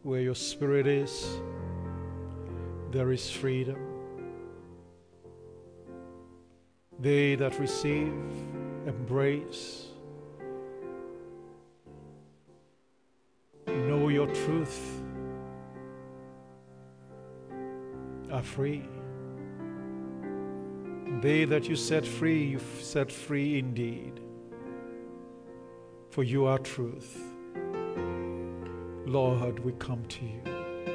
Where your spirit is, there is freedom. They that receive, embrace, know your truth are free. They that you set free, you set free indeed. For you are truth. Lord, we come to you.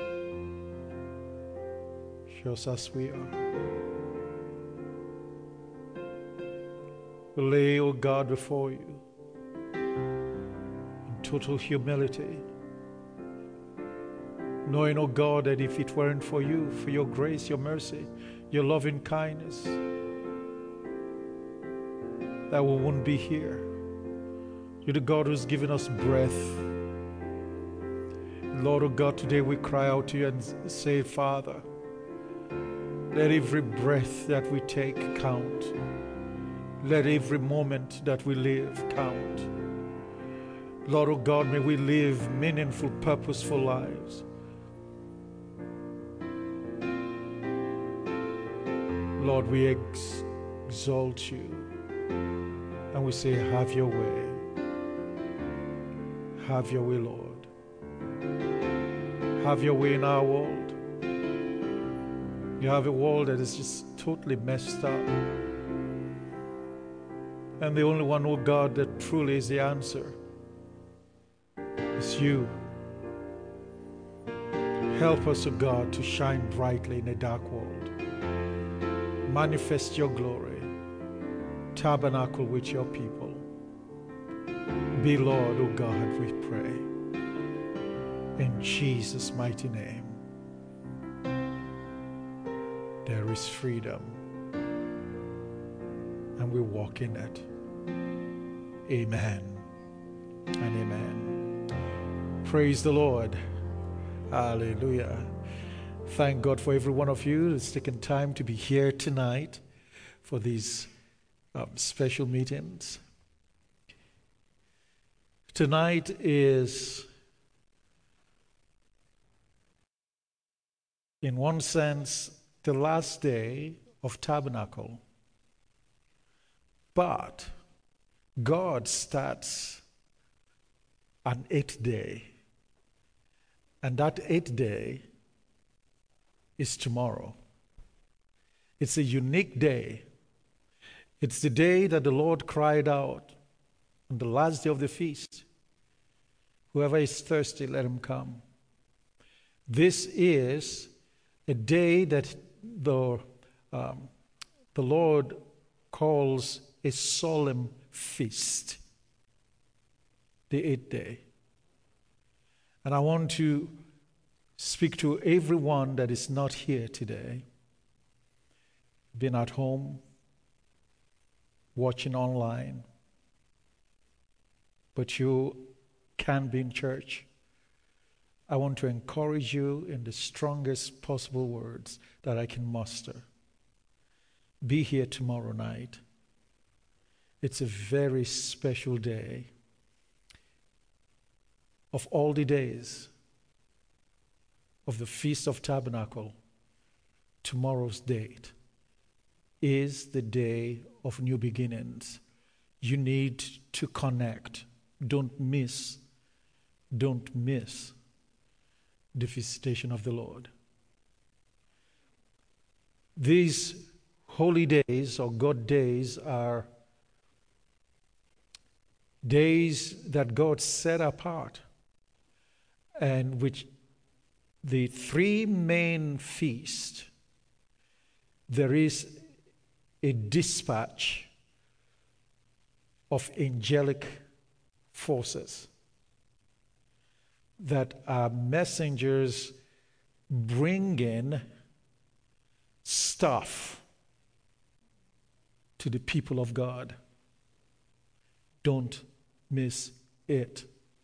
Just as we are. We lay, O God, before you in total humility, knowing, O God, that if it weren't for you, for your grace, your mercy, your loving kindness, that we wouldn't be here. You're the God who's given us breath. Lord, O God, today we cry out to you and say, Father, let every breath that we take count. Let every moment that we live count. Lord, O God, may we live meaningful, purposeful lives. Lord, we exalt you and we say, have your way. Have your way, Lord. Have your way in our world. You have a world that is just totally messed up. And the only one, oh God, that truly is the answer is you. Help us, oh God, to shine brightly in a dark world. Manifest your glory. Tabernacle with your people. Be Lord, oh God, we pray. In Jesus' mighty name. There is freedom. And we walk in it. Amen and amen. Praise the Lord. Hallelujah. Thank God for every one of you that's taken time to be here tonight for these special meetings. Tonight is, in one sense, the last day of Tabernacle. But God starts an 8th day. And that 8th day is tomorrow. It's a unique day. It's the day that the Lord cried out on the last day of the feast. Whoever is thirsty, let him come. This is a day that the Lord calls a solemn feast, the 8th day. And I want to speak to everyone that is not here today, been at home, watching online, but you can be in church. I want to encourage you in the strongest possible words that I can muster. Be here tomorrow night. It's a very special day. Of all the days of the Feast of Tabernacle, tomorrow's date is the day of new beginnings. You need to connect. Don't miss the visitation of the Lord. These holy days or God days are days that God set apart, and which the 3 main feasts, there is a dispatch of angelic forces that are messengers bringing stuff to the people of God. Don't miss it.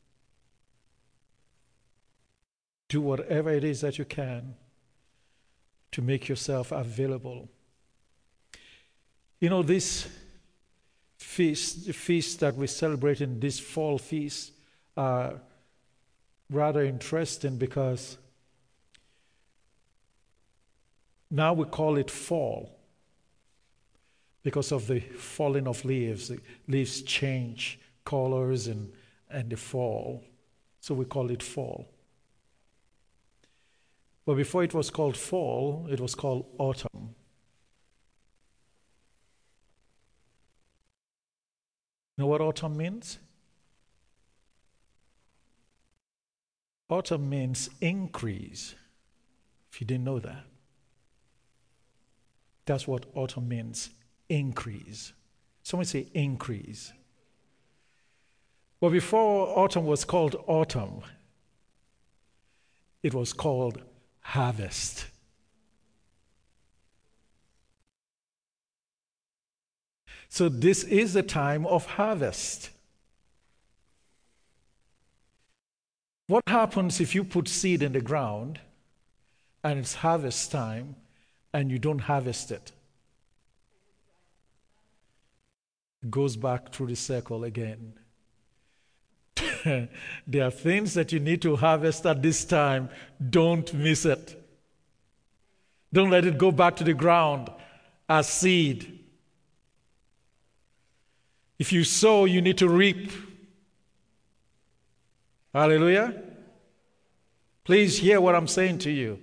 Do whatever it is that you can to make yourself available. You know, this feast, the feast that we celebrate in this fall feast, are rather interesting because now we call it fall because of the falling of leaves. The leaves change colors and they fall. So we call it fall. But before it was called fall, it was called autumn. You know what autumn means? Autumn means increase, if you didn't know that. That's what autumn means, increase. Someone say increase. But before autumn was called autumn, it was called harvest. So this is the time of harvest. What happens if you put seed in the ground and it's harvest time and you don't harvest it? It goes back through the circle again. There are things that you need to harvest at this time. Don't miss it. Don't let it go back to the ground as seed. If you sow, you need to reap. Hallelujah. Please hear what I'm saying to you.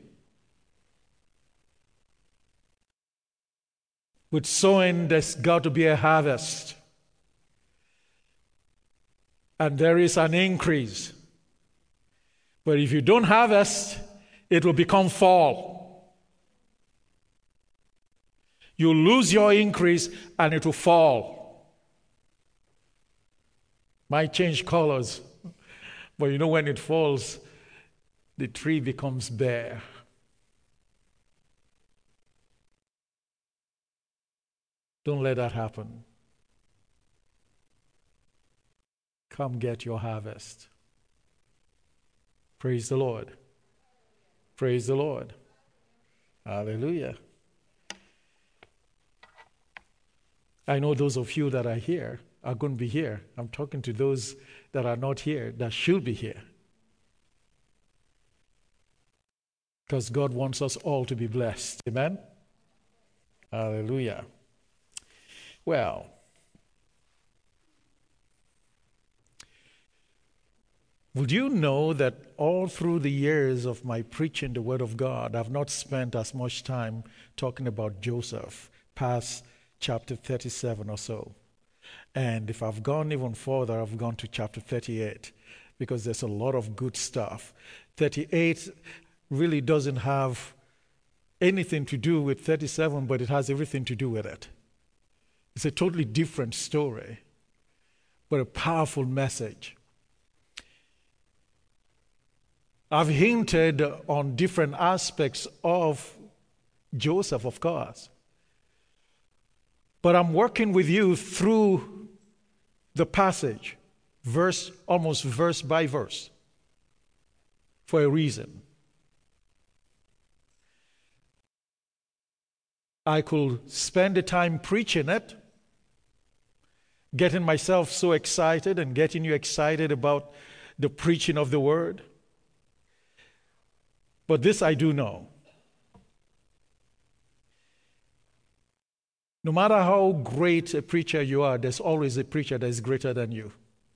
With sowing, there's got to be a harvest. And there is an increase. But if you don't harvest, it will become fall. You lose your increase and it will fall. Might change colors, but you know when it falls, the tree becomes bare. Don't let that happen. Come get your harvest. Praise the Lord. Praise the Lord. Hallelujah. I know those of you that are here are going to be here. I'm talking to those that are not here, that should be here. Because God wants us all to be blessed. Amen? Hallelujah. Well, would you know that all through the years of my preaching the Word of God, I've not spent as much time talking about Joseph, past chapter 37 or so. And if I've gone even further, I've gone to chapter 38, because there's a lot of good stuff. 38 really doesn't have anything to do with 37, but it has everything to do with it. It's a totally different story, but a powerful message. I've hinted on different aspects of Joseph, of course. But I'm working with you through the passage, almost verse by verse, for a reason. I could spend the time preaching it, getting myself so excited and getting you excited about the preaching of the word. But this I do know. No matter how great a preacher you are, there's always a preacher that is greater than you.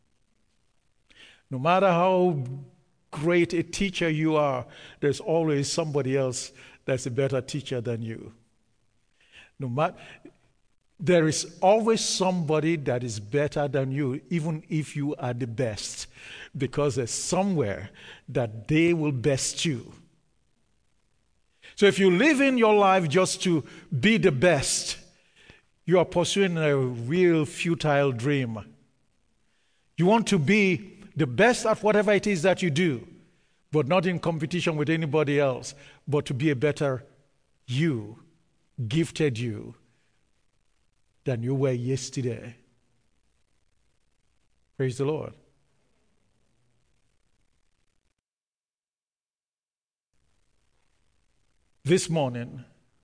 No matter how great a teacher you are, there's always somebody else that's a better teacher than you. There is always somebody that is better than you, even if you are the best, because there's somewhere that they will best you. So if you live in your life just to be the best, you are pursuing a real futile dream. You want to be the best at whatever it is that you do, but not in competition with anybody else, but to be a better you, gifted you, than you were yesterday. Praise the Lord. This morning,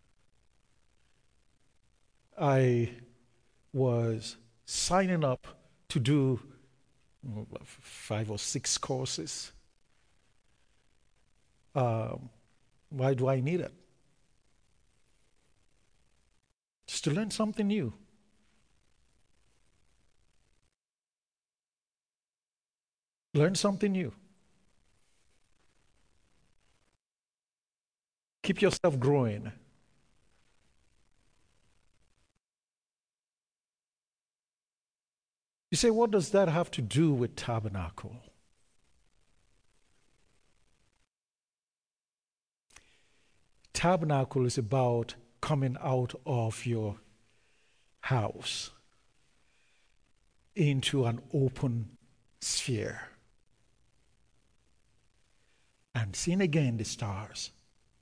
I was signing up to do 5 or 6 courses Why do I need it? Just to learn something new. Learn something new. Keep yourself growing. You say, what does that have to do with tabernacle? Tabernacle is about coming out of your house into an open sphere and seeing again the stars,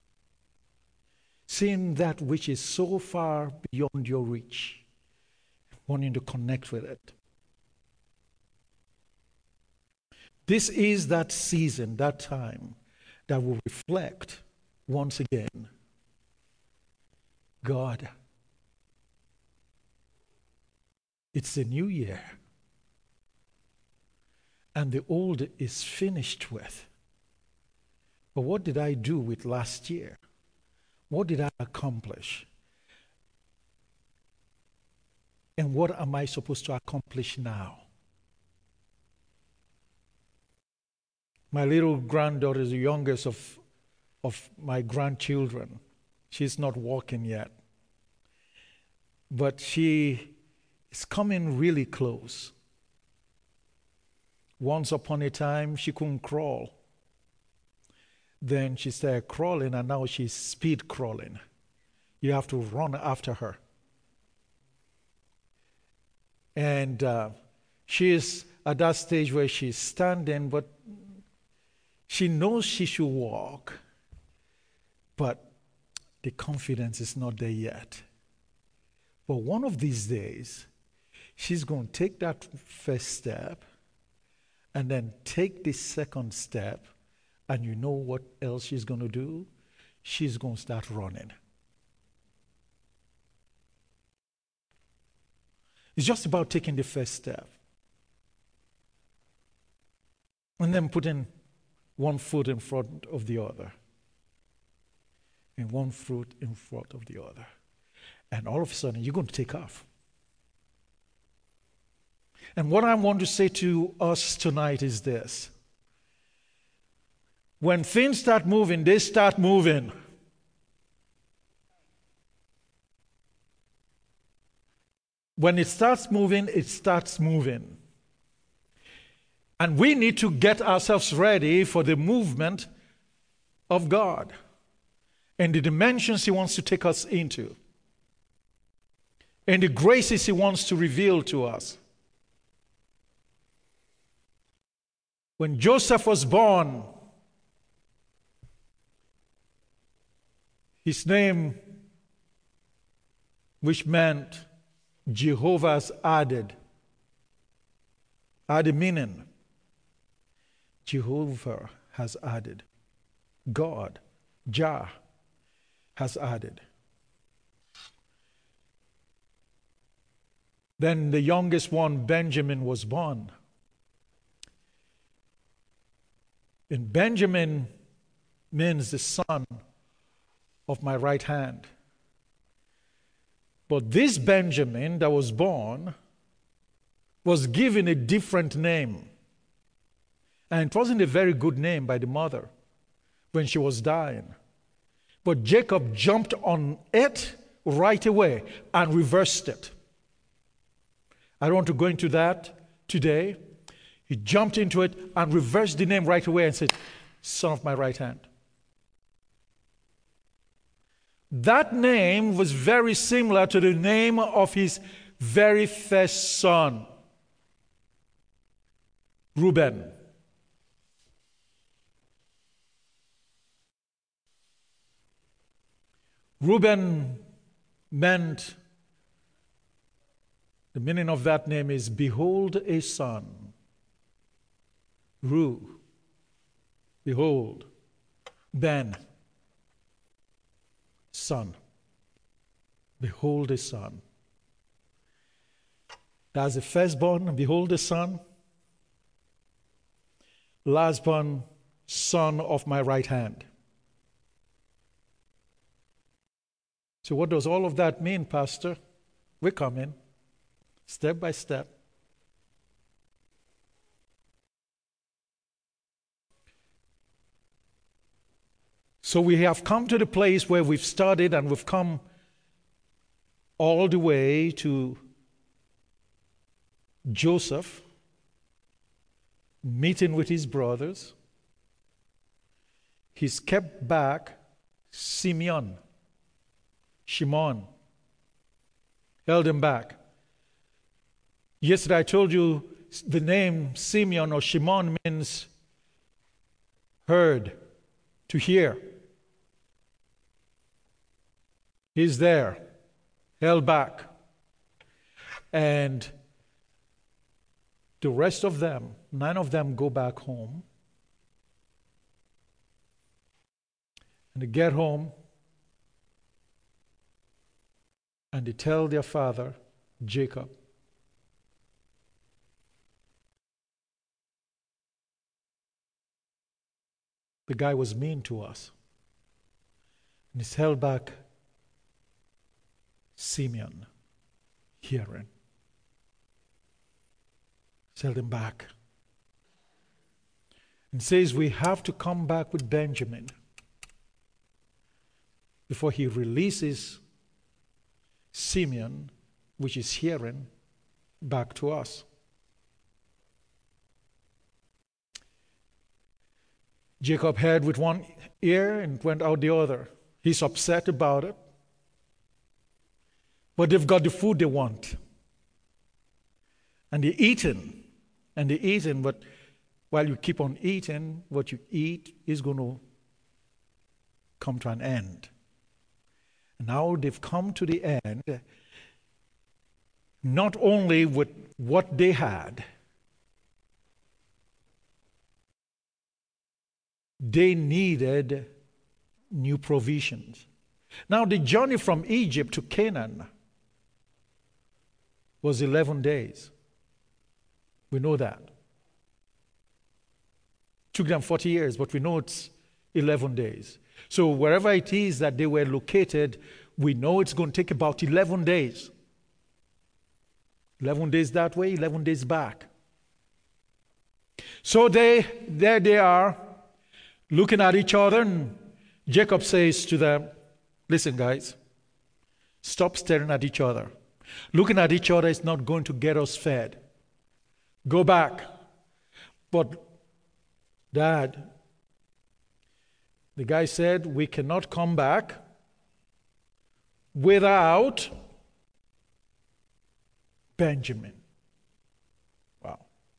seeing that which is so far beyond your reach, wanting to connect with it. This is that season, that time that will reflect once again, God, it's a new year, and the old is finished with. But what did I do with last year? What did I accomplish? And what am I supposed to accomplish now? My little granddaughter is the youngest of my grandchildren. She's not walking yet. But she is coming really close. Once upon a time, she couldn't crawl. Then she started crawling, and now she's speed crawling. You have to run after her. And she is at that stage where she's standing, but she knows she should walk, but the confidence is not there yet. But one of these days, she's going to take that first step and then take the second step, and you know what else she's going to do? She's going to start running. It's just about taking the first step and then putting one foot in front of the other, and one foot in front of the other. And all of a sudden, you're going to take off. And what I want to say to us tonight is this. When things start moving, they start moving. When it starts moving, it starts moving. And we need to get ourselves ready for the movement of God and the dimensions He wants to take us into and the graces He wants to reveal to us. When Joseph was born, his name, which meant Jehovah's added, had a meaning. Jehovah has added. God, Jah, has added. Then the youngest one, Benjamin, was born. And Benjamin means the son of my right hand. But this Benjamin that was born was given a different name. And it wasn't a very good name by the mother when she was dying. But Jacob jumped on it right away and reversed it. I don't want to go into that today. He jumped into it and reversed the name right away and said, son of my right hand. That name was very similar to the name of his very first son, Reuben. Reuben meant, the meaning of that name is, behold a son. Ru, behold. Ben, son. Behold a son. That's the firstborn, behold a son. Lastborn, son of my right hand. So what does all of that mean, Pastor? We're coming step by step. So we have come to the place where we've studied and we've come all the way to Joseph meeting with his brothers. He's kept back Shimon, held him back. Yesterday I told you the name Simeon or Shimon means heard, to hear. He's there, held back. And the rest of them, 9 of them go back home. And they get home and they tell their father, Jacob, the guy was mean to us. And he's held back Simeon, hearing. He's held him back. And says we have to come back with Benjamin before he releases Simeon, which is hearing, back to us. Jacob heard with one ear and went out the other. He's upset about it. But they've got the food they want. And they're eating. But while you keep on eating, what you eat is going to come to an end. And now they've come to the end, not only with what they had, they needed new provisions. Now the journey from Egypt to Canaan was 11 days. We know that. Took them 40 years, but we know it's 11 days. So wherever it is that they were located, we know it's going to take about 11 days. 11 days that way, 11 days back. So there they are, looking at each other, and Jacob says to them, listen guys, stop staring at each other. Looking at each other is not going to get us fed. Go back. But Dad, the guy said, we cannot come back without Benjamin. Wow.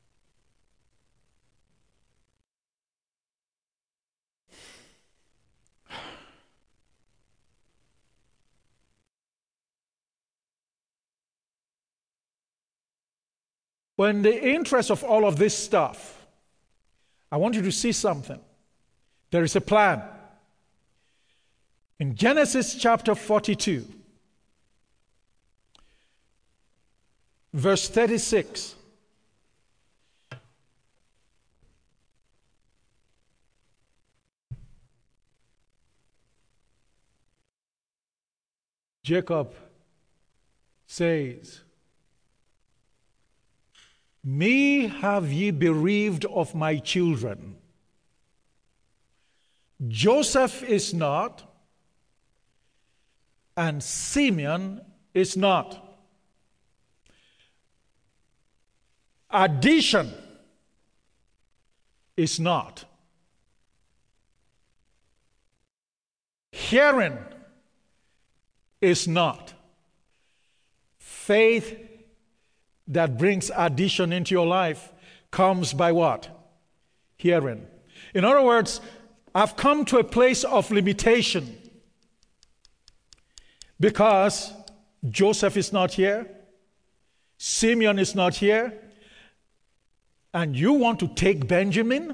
Well, in the interest of all of this stuff, I want you to see something. There is a plan. In Genesis chapter 42, verse 36, Jacob says, me have ye bereaved of my children. Joseph is not, and Simeon is not. Addition is not. Hearing is not. Faith that brings addition into your life comes by what? Hearing. In other words, I've come to a place of limitation because Joseph is not here, Simeon is not here, and you want to take Benjamin?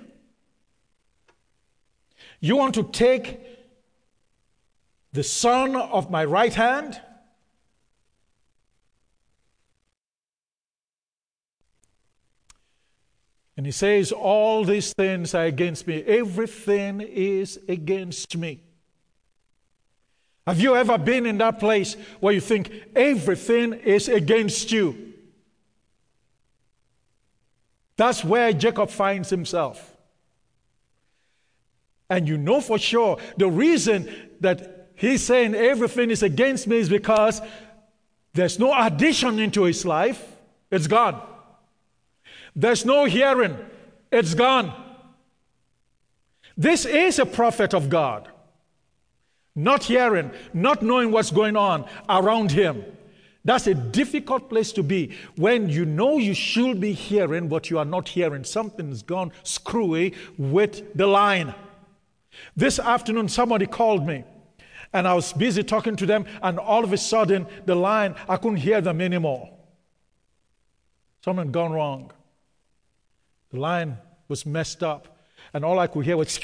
You want to take the son of my right hand? And he says, all these things are against me. Everything is against me. Have you ever been in that place where you think everything is against you? That's where Jacob finds himself. And you know for sure the reason that he's saying everything is against me is because there's no addition into his life. It's gone. There's no hearing. It's gone. This is a prophet of God. Not hearing, not knowing what's going on around him. That's a difficult place to be when you know you should be hearing, but you are not hearing. Something's gone screwy with the line. This afternoon, somebody called me, and I was busy talking to them, and all of a sudden, the line, I couldn't hear them anymore. Something had gone wrong. The line was messed up, and all I could hear was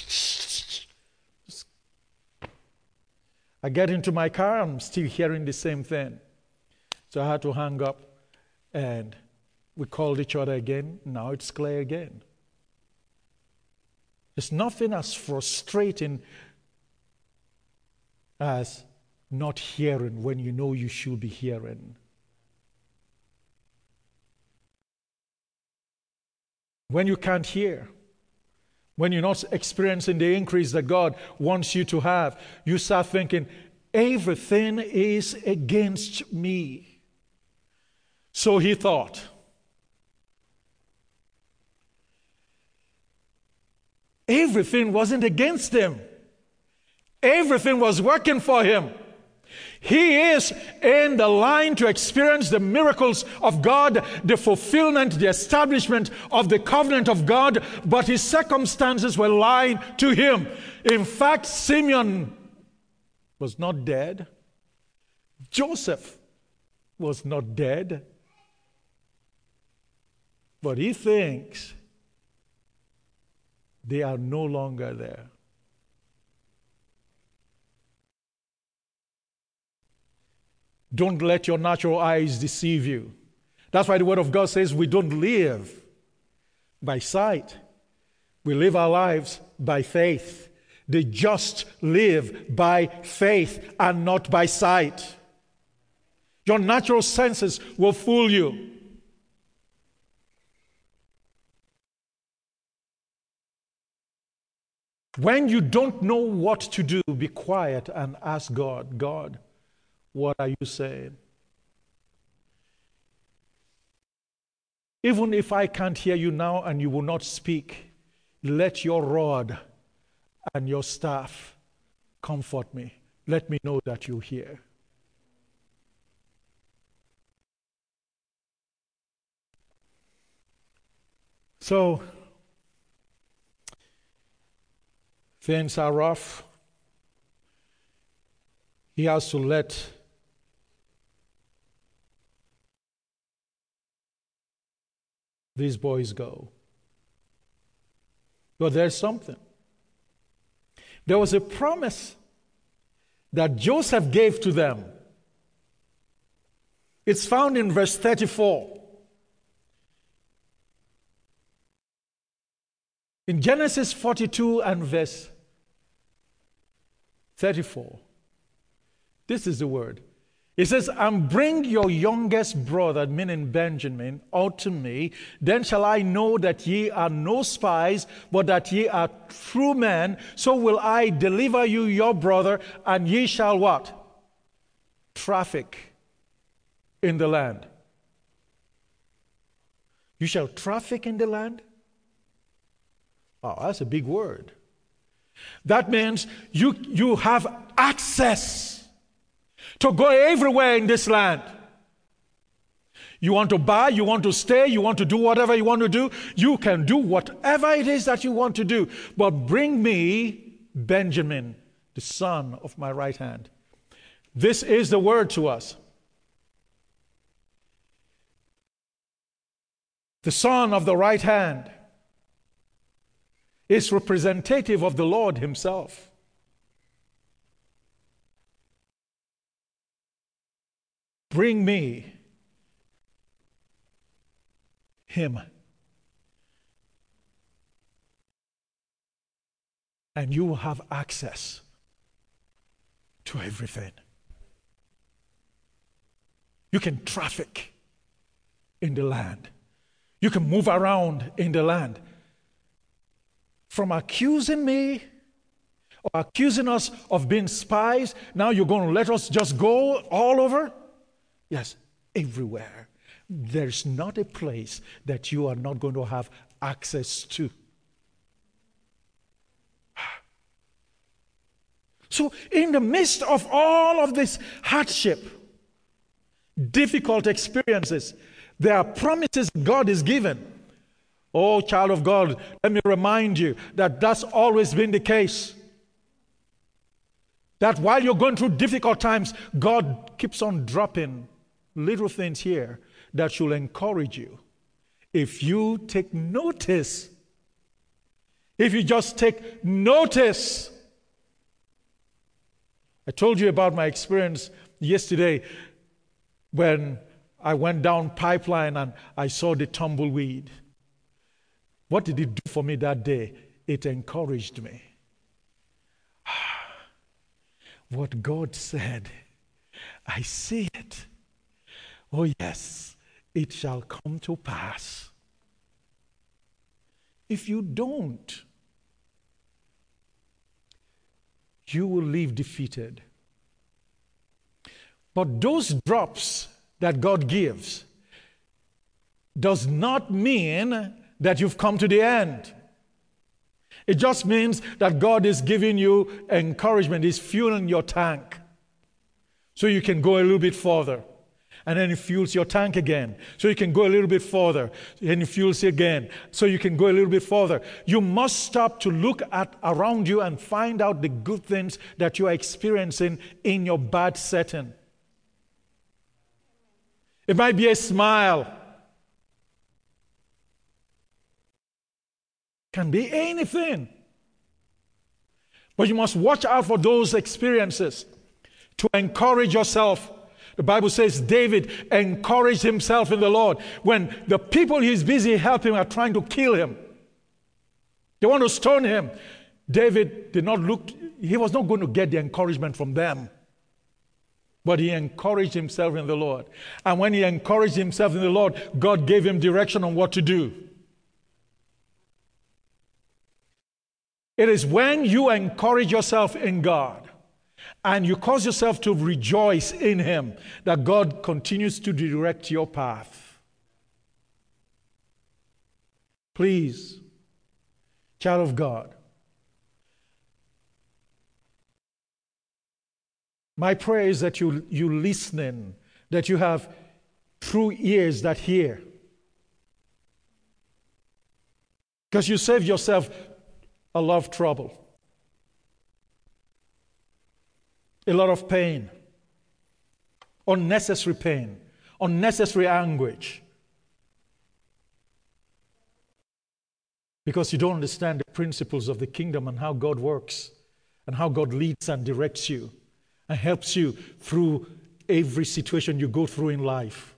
I get into my car, I'm still hearing the same thing. So I had to hang up, and we called each other again. Now it's clear again. There's nothing as frustrating as not hearing when you know you should be hearing. When you can't hear, when you're not experiencing the increase that God wants you to have, you start thinking, everything is against me. So he thought. Everything wasn't against him. Everything was working for him. He is in the line to experience the miracles of God, the fulfillment, the establishment of the covenant of God, but his circumstances were lying to him. In fact, Simeon was not dead. Joseph was not dead. But he thinks they are no longer there. Don't let your natural eyes deceive you. That's why the Word of God says we don't live by sight. We live our lives by faith. The just live by faith and not by sight. Your natural senses will fool you. When you don't know what to do, be quiet and ask God, God, what are you saying? Even if I can't hear you now and you will not speak, let your rod and your staff comfort me. Let me know that you hear. So, things are rough. He has to let these boys go. But there's something. There was a promise that Joseph gave to them. It's found in verse 34. In Genesis 42 and verse 34, this is the word. It says, and bring your youngest brother, meaning Benjamin, out to me. Then shall I know that ye are no spies, but that ye are true men. So will I deliver you your brother, and ye shall what? Traffic in the land. You shall traffic in the land? Oh, that's a big word. That means you have access to go everywhere in this land. You want to buy, you want to stay, you want to do whatever you want to do. You can do whatever it is that you want to do. But bring me Benjamin, the son of my right hand. This is the word to us. The son of the right hand is representative of the Lord himself. Bring me him. And you will have access to everything. You can traffic in the land. You can move around in the land. From accusing me or accusing us of being spies, now you're going to let us just go all over? Yes, everywhere. There's not a place that you are not going to have access to. So in the midst of all of this hardship, difficult experiences, there are promises God is given. Oh, child of God, let me remind you that that's always been the case. That while you're going through difficult times, God keeps on dropping little things here that should encourage you. If you take notice, if you just take notice. I told you about my experience yesterday when I went down pipeline and I saw the tumbleweed. What did it do for me that day? It encouraged me. What God said, I see it. Oh yes, it shall come to pass. If you don't, you will leave defeated. But those drops that God gives does not mean that you've come to the end. It just means that God is giving you encouragement. He's fueling your tank so you can go a little bit further. And then he fuels your tank again so you can go a little bit further. And he fuels again so you can go a little bit further. You must stop to look at around you and find out the good things that you are experiencing in your bad setting. It might be a smile. It can be anything. But you must watch out for those experiences to encourage yourself. The Bible says David encouraged himself in the Lord when the people he's busy helping are trying to kill him. They want to stone him. David did not look, he was not going to get the encouragement from them. But he encouraged himself in the Lord. And when he encouraged himself in the Lord, God gave him direction on what to do. It is when you encourage yourself in God and you cause yourself to rejoice in Him that God continues to direct your path. Please, child of God, my prayer is that you listening, that you have true ears that hear. Because you save yourself a lot of trouble, a lot of pain, unnecessary anguish. Because you don't understand the principles of the kingdom and how God works and how God leads and directs you and helps you through every situation you go through in life.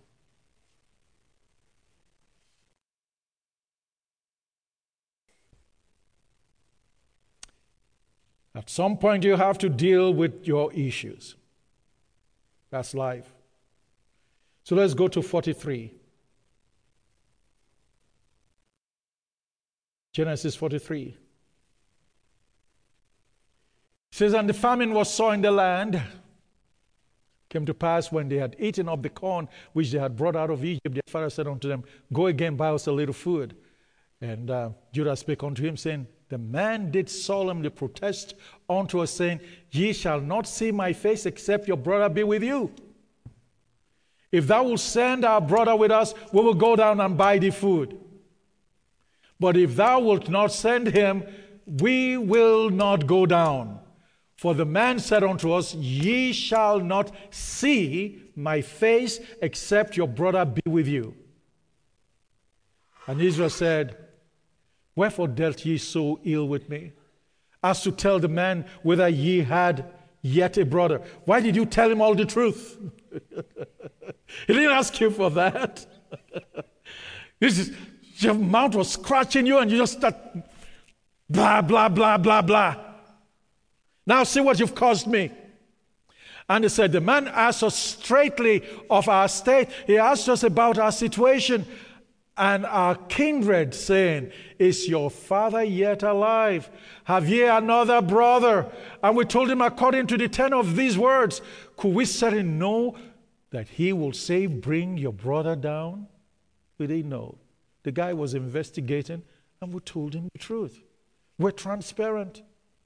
At some point, you have to deal with your issues. That's life. So let's go to 43. Genesis 43. It says, and the famine was sore in the land. Came to pass when they had eaten up the corn which they had brought out of Egypt, their father said unto them, go again, buy us a little food. And Judah spake unto him, saying, the man did solemnly protest unto us, saying, ye shall not see my face, except your brother be with you. If thou wilt send our brother with us, we will go down and buy thee food. But if thou wilt not send him, we will not go down. For the man said unto us, ye shall not see my face, except your brother be with you. And Israel said, wherefore dealt ye so ill with me, as to tell the man whether ye had yet a brother? Why did you tell him all the truth? He didn't ask you for that. Your mouth was scratching you and you just start blah, blah, blah, blah, blah. Now see what you've caused me. And he said, the man asked us straightly of our state. He asked us about our situation and our kindred, saying, is your father yet alive? Have ye another brother? And we told him according to the tenor of these words. Could we certainly know that he will say, bring your brother down? We didn't know. The guy was investigating, and we told him the truth. We're transparent.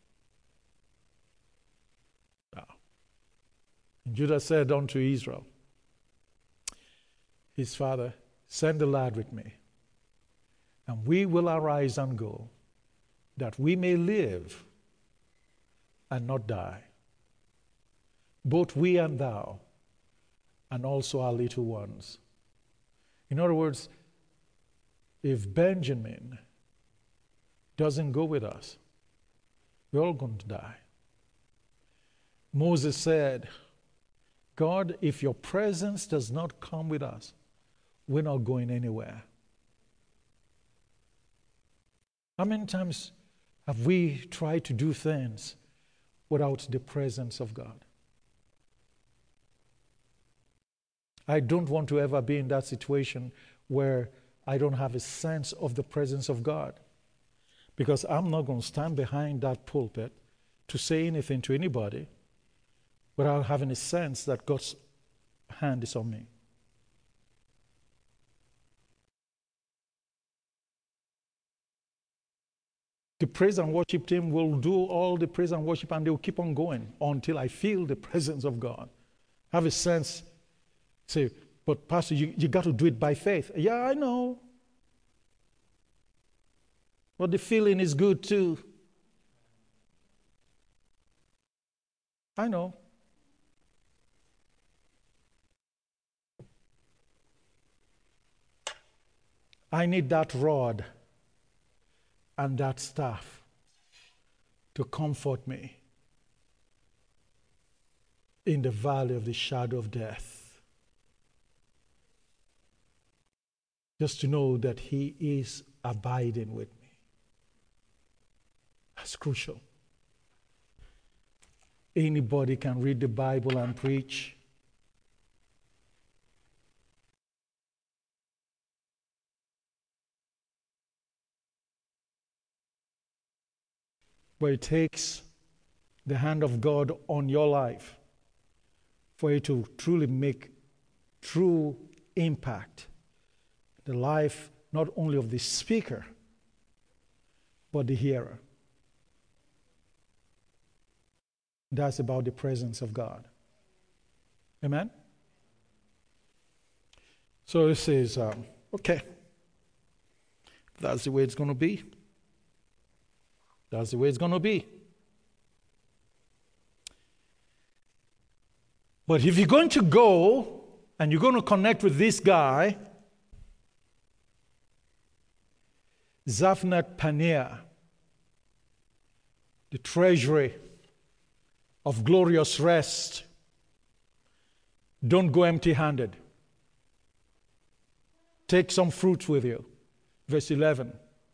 Now, Judah said unto Israel, his father, send the lad with me, and we will arise and go, that we may live and not die, both we and thou, and also our little ones. In other words, if Benjamin doesn't go with us, we're all going to die. Moses said, God, if your presence does not come with us, we're not going anywhere. How many times have we tried to do things without the presence of God? I don't want to ever be in that situation where I don't have a sense of the presence of God, because I'm not going to stand behind that pulpit to say anything to anybody without having a sense that God's hand is on me. The praise and worship team will do all the praise and worship, and they will keep on going until I feel the presence of God. Have a sense, say, but Pastor, you got to do it by faith. Yeah, I know. But the feeling is good too. I know. I need that rod and that staff to comfort me in the valley of the shadow of death. Just to know that He is abiding with me. That's crucial. Anybody can read the Bible and preach. But it takes the hand of God on your life for it to truly make true impact. The life not only of the speaker, but the hearer. That's about the presence of God. Amen? So it says, okay, that's the way it's going to be. That's the way it's going to be. But if you're going to go and you're going to connect with this guy, Zaphnath Paneah, the treasury of glorious rest, don't go empty-handed. Take some fruit with you. Verse 11.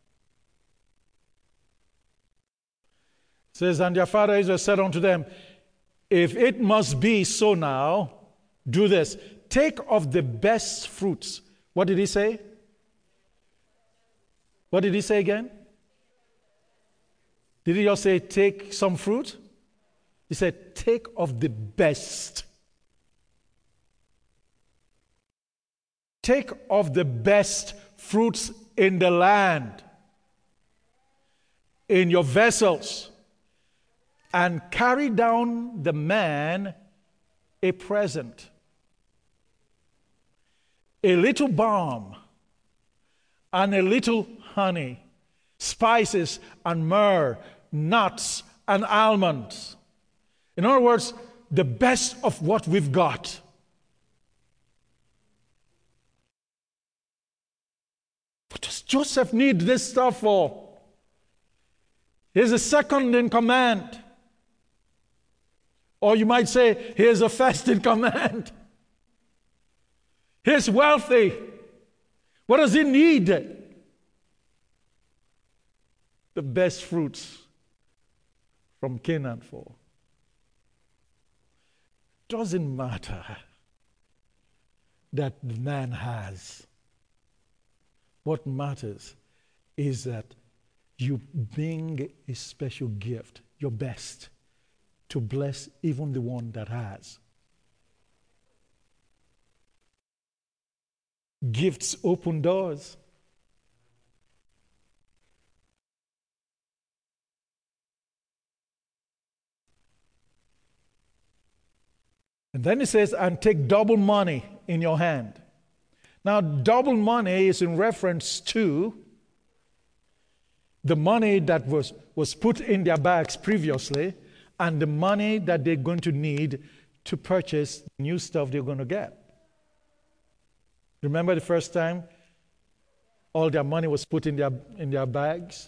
It says, and their father Israel said unto them, if it must be so now, do this. Take of the best fruits. What did he say? What did he say again? Did he just say, take some fruit? He said, take of the best. Take of the best fruits in the land, in your vessels, and carry down the man a present, a little balm and a little honey, spices and myrrh, nuts and almonds. In other words, the best of what we've got. What does Joseph need this stuff for? He's a second in command. Or you might say, he is a first in command. He's wealthy. What does he need? The best fruits from Canaan for. Doesn't matter that the man has. What matters is that you bring a special gift, your best, to bless even the one that has. Gifts open doors. And then it says, and take double money in your hand. Now, double money is in reference to the money that was put in their bags previously and the money that they're going to need to purchase new stuff they're going to get. Remember the first time all their money was put in their bags?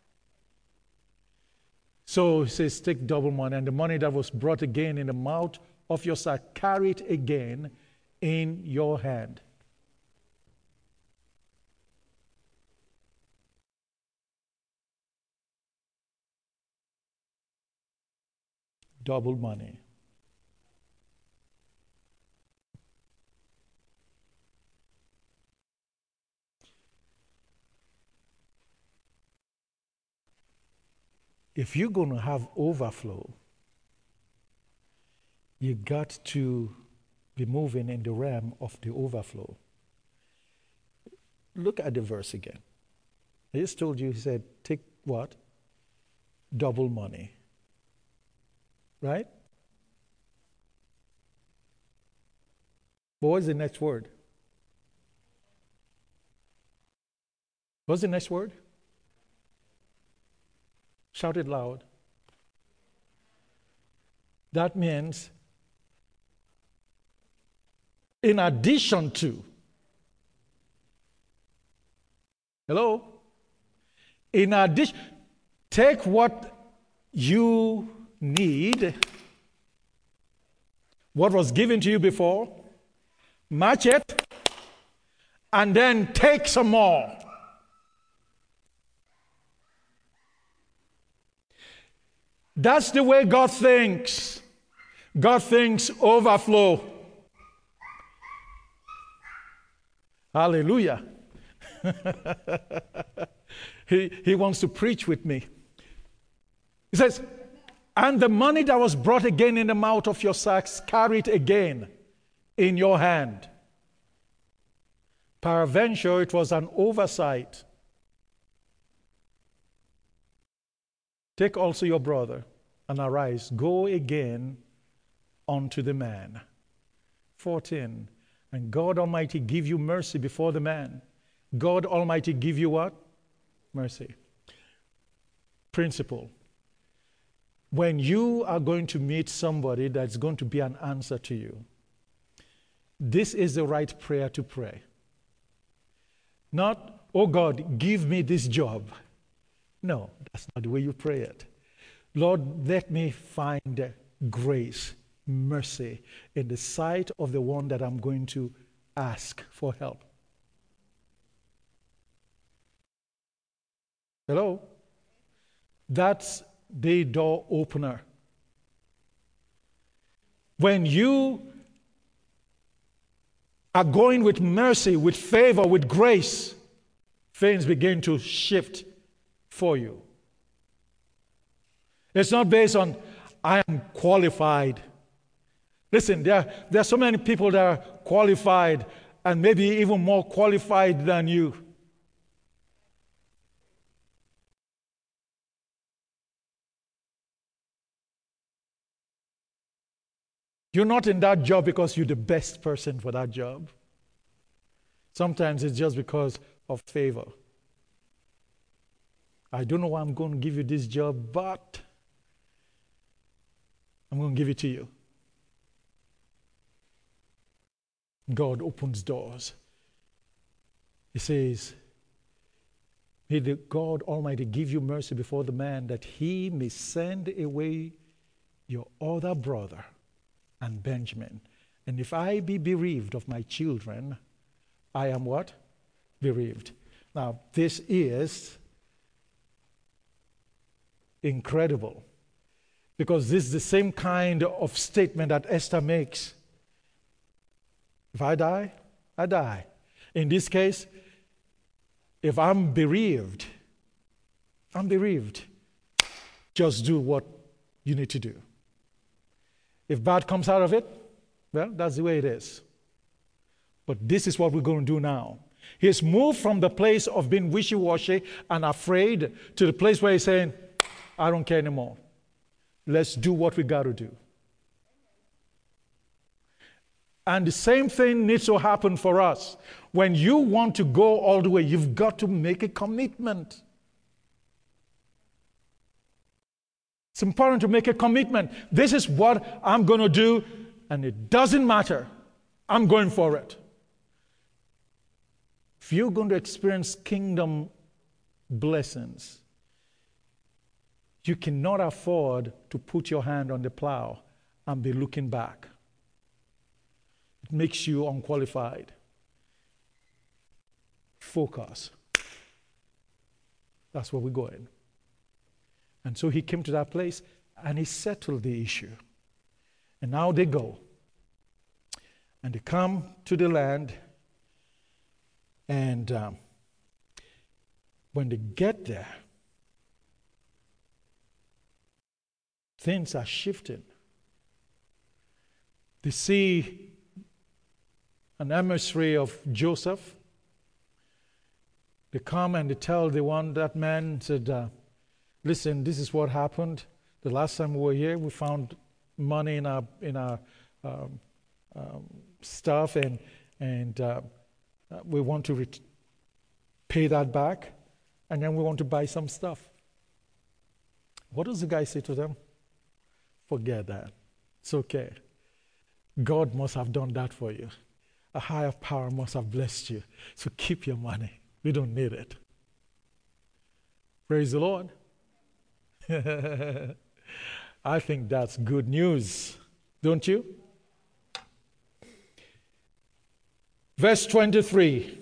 So it says, take double money, and the money that was brought again in the mouth of your sack, carry it again in your hand. Double money. If you're going to have overflow, you got to be moving in the realm of the overflow. Look at the verse again. I just told you, he said, take what? Double money. Right? But what's the next word? What's the next word? Shout it loud. That means in addition to. Hello? In addition, take what you need, what was given to you before, match it, and then take some more. That's the way God thinks. God thinks overflow. Hallelujah. He wants to preach with me. He says, and the money that was brought again in the mouth of your sacks, carry it again in your hand. Peradventure, it was an oversight. Take also your brother and arise, go again unto the man. 14. And God Almighty give you mercy before the man. God Almighty give you what? Mercy. Principle. When you are going to meet somebody that's going to be an answer to you, this is the right prayer to pray. Not, oh God, give me this job. No, that's not the way you pray it. Lord, let me find grace, mercy in the sight of the one that I'm going to ask for help. Hello? That's the door opener. When you are going with mercy, with favor, with grace, things begin to shift for you. It's not based on, I am qualified. Listen, there are so many people that are qualified and maybe even more qualified than you. You're not in that job because you're the best person for that job. Sometimes it's just because of favor. I don't know why I'm going to give you this job, but I'm going to give it to you. God opens doors. He says, may the God Almighty give you mercy before the man, that he may send away your other brother and Benjamin. And if I be bereaved of my children, I am what? Bereaved. Now, this is incredible, Because this is the same kind of statement that Esther makes. If I die, I die. In this case, if I'm bereaved, I'm bereaved. Just do what you need to do. If bad comes out of it, well, that's the way it is. But this is what we're going to do now. He's moved from the place of being wishy-washy and afraid to the place where he's saying, I don't care anymore. Let's do what we got to do. And the same thing needs to happen for us. When you want to go all the way, you've got to make a commitment. It's important to make a commitment. This is what I'm going to do, and it doesn't matter. I'm going for it. If you're going to experience kingdom blessings, you cannot afford to put your hand on the plow and be looking back. It makes you unqualified. Focus. That's where we're going. And so he came to that place and he settled the issue. And now they go. And they come to the land. And when they get there, things are shifting. They see an emissary of Joseph. They come and they tell that man, said, listen, this is what happened. The last time we were here, we found money in our stuff, and we want to pay that back, and then we want to buy some stuff. What does the guy say to them? Forget that. It's okay. God must have done that for you. A higher power must have blessed you. So keep your money. We don't need it. Praise the Lord. I think that's good news, don't you? Verse 23.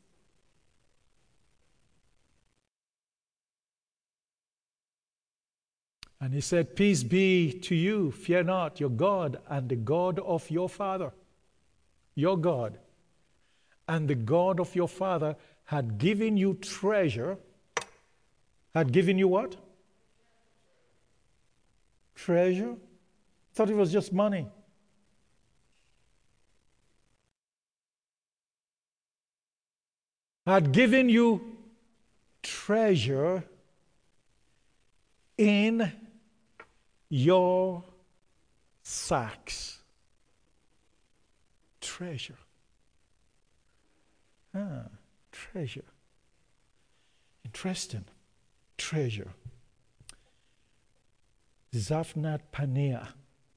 And he said, peace be to you, fear not, your God and the God of your father. Your God and the God of your father had given you treasure. Had given you what? Treasure? Thought it was just money. Had given you treasure in your sacks. Treasure. Treasure. Interesting. Treasure. Zaphnath Paneah.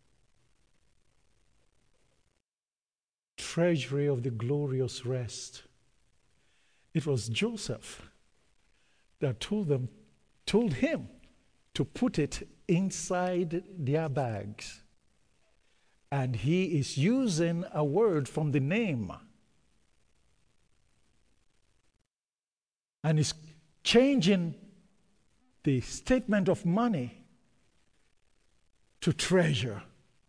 Treasury of the glorious rest. It was Joseph that told him to put it inside their bags. And he is using a word from the name. And is changing the statement of money to treasure.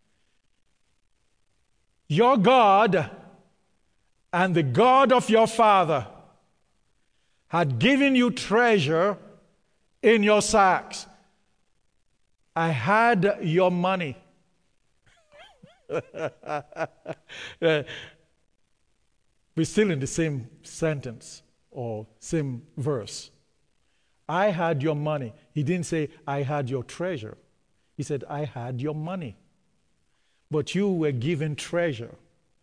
Your God and the God of your father had given you treasure in your sacks. I had your money. We're still in the same sentence or same verse. I had your money. He didn't say, I had your treasure. He said, I had your money. But you were given treasure.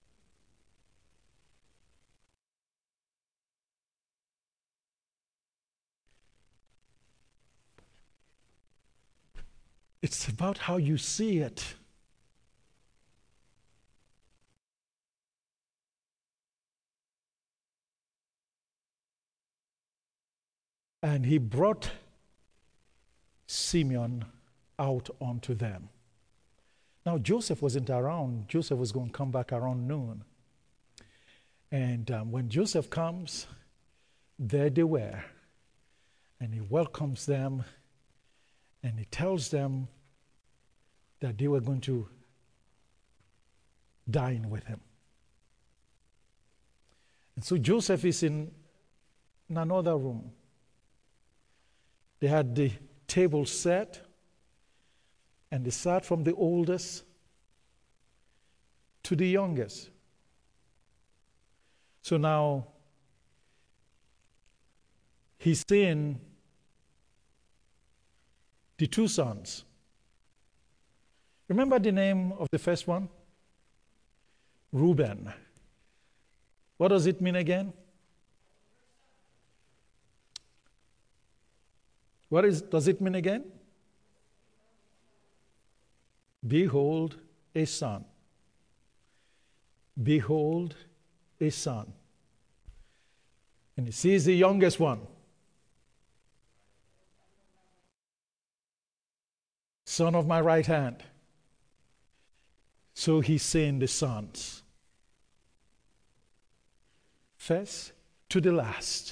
It's about how you see it. And he brought Simeon out unto them. Now, Joseph wasn't around. Joseph was going to come back around noon. And when Joseph comes, there they were. And he welcomes them, and he tells them that they were going to dine with him. And so Joseph is in another room. They had the table set, and they sat from the oldest to the youngest. So now he's seeing the two sons. Remember the name of the first one? Reuben. What does it mean again? Does it mean again? Behold a son. Behold a son. And he sees the youngest one. Son of my right hand. So he's saying the sons. First to the last.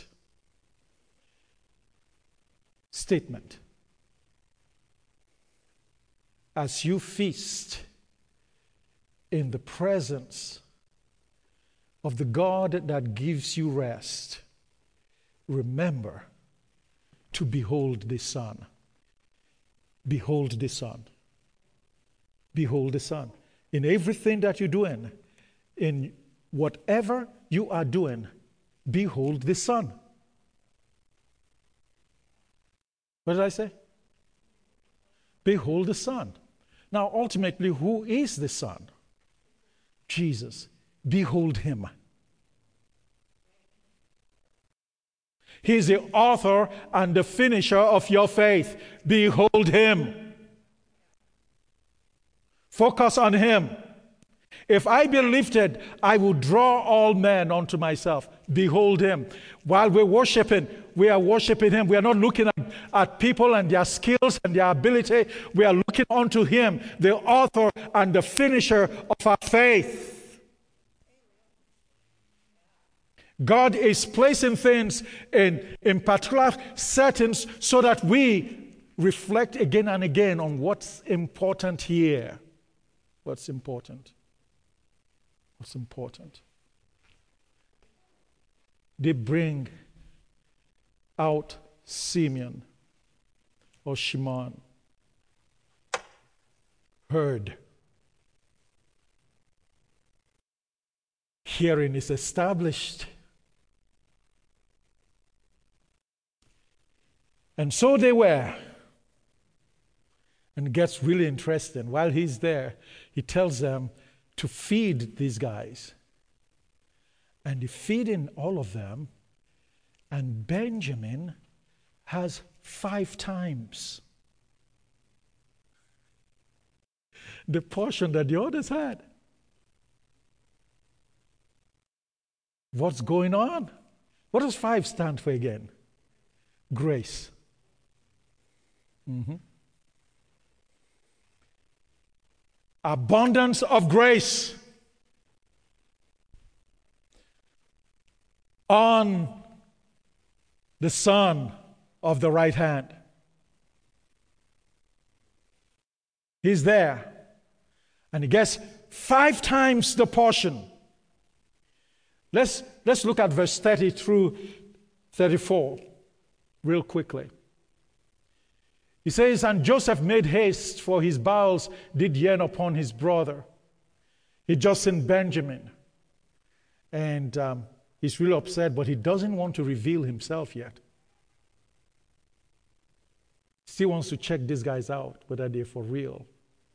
Statement. As you feast in the presence of the God that gives you rest, remember to behold the Son. Behold the Son. Behold the Son. In everything that you're doing, in whatever you are doing, behold the Son. What did I say? Behold the Son. Now, ultimately, who is the Son? Jesus. Behold him. He is the author and the finisher of your faith. Behold him. Focus on him. If I be lifted, I will draw all men unto myself. Behold him. While we're worshiping, we are worshiping him. We are not looking at people and their skills and their ability. We are looking unto him, the author and the finisher of our faith. God is placing things in particular settings so that we reflect again and again on what's important here. What's important? What's important? They bring out Simeon or Shimon. Heard. Hearing is established. And so they were. And it gets really interesting. While he's there, he tells them to feed these guys. And he's feeding all of them. And Benjamin has 5 times the portion that the others had. What's going on? What does 5 stand for again? Grace. Abundance of grace on the Son of the right hand. He's there. And he gets 5 times the portion. Let's look at verse 30 through 34 real quickly. He says, and Joseph made haste, for his bowels did yearn upon his brother. He just seen Benjamin. And he's really upset, but he doesn't want to reveal himself yet. Still wants to check these guys out, whether they're for real.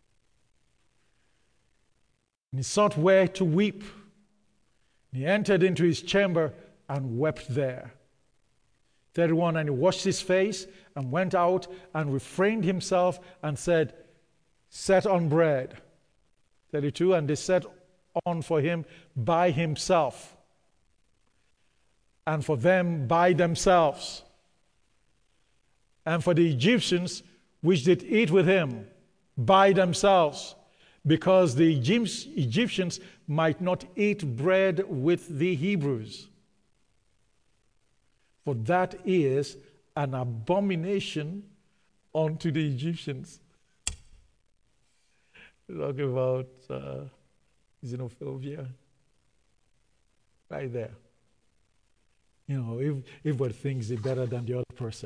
And he sought where to weep. He entered into his chamber and wept there. 31, and he washed his face and went out and refrained himself and said, set on bread. 32, and they set on for him by himself, and for them by themselves, and for the Egyptians which did eat with him by themselves, because the Egyptians might not eat bread with the Hebrews. For that is an abomination unto the Egyptians. Talking about xenophobia. Right there. If everybody thinks they're better than the other person.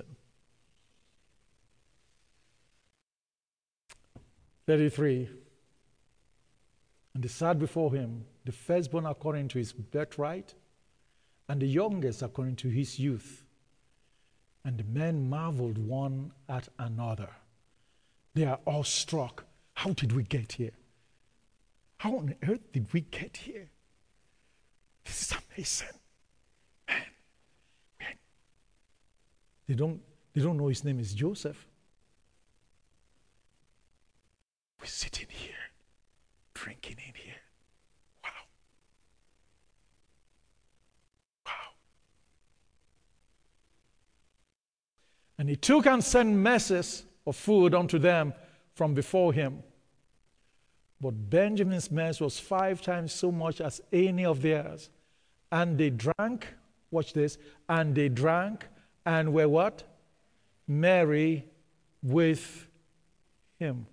33. And they sat before him, the firstborn according to his birthright, and the youngest according to his youth. And the men marveled one at another. They are all struck. How did we get here? How on earth did we get here? This is amazing. Man. They don't know his name is Joseph. We're sitting here, drinking in here. Wow. And he took and sent messes of food unto them from before him. But Benjamin's mess was 5 times so much as any of theirs. And they drank, watch this, and they drank and were what? Merry with him.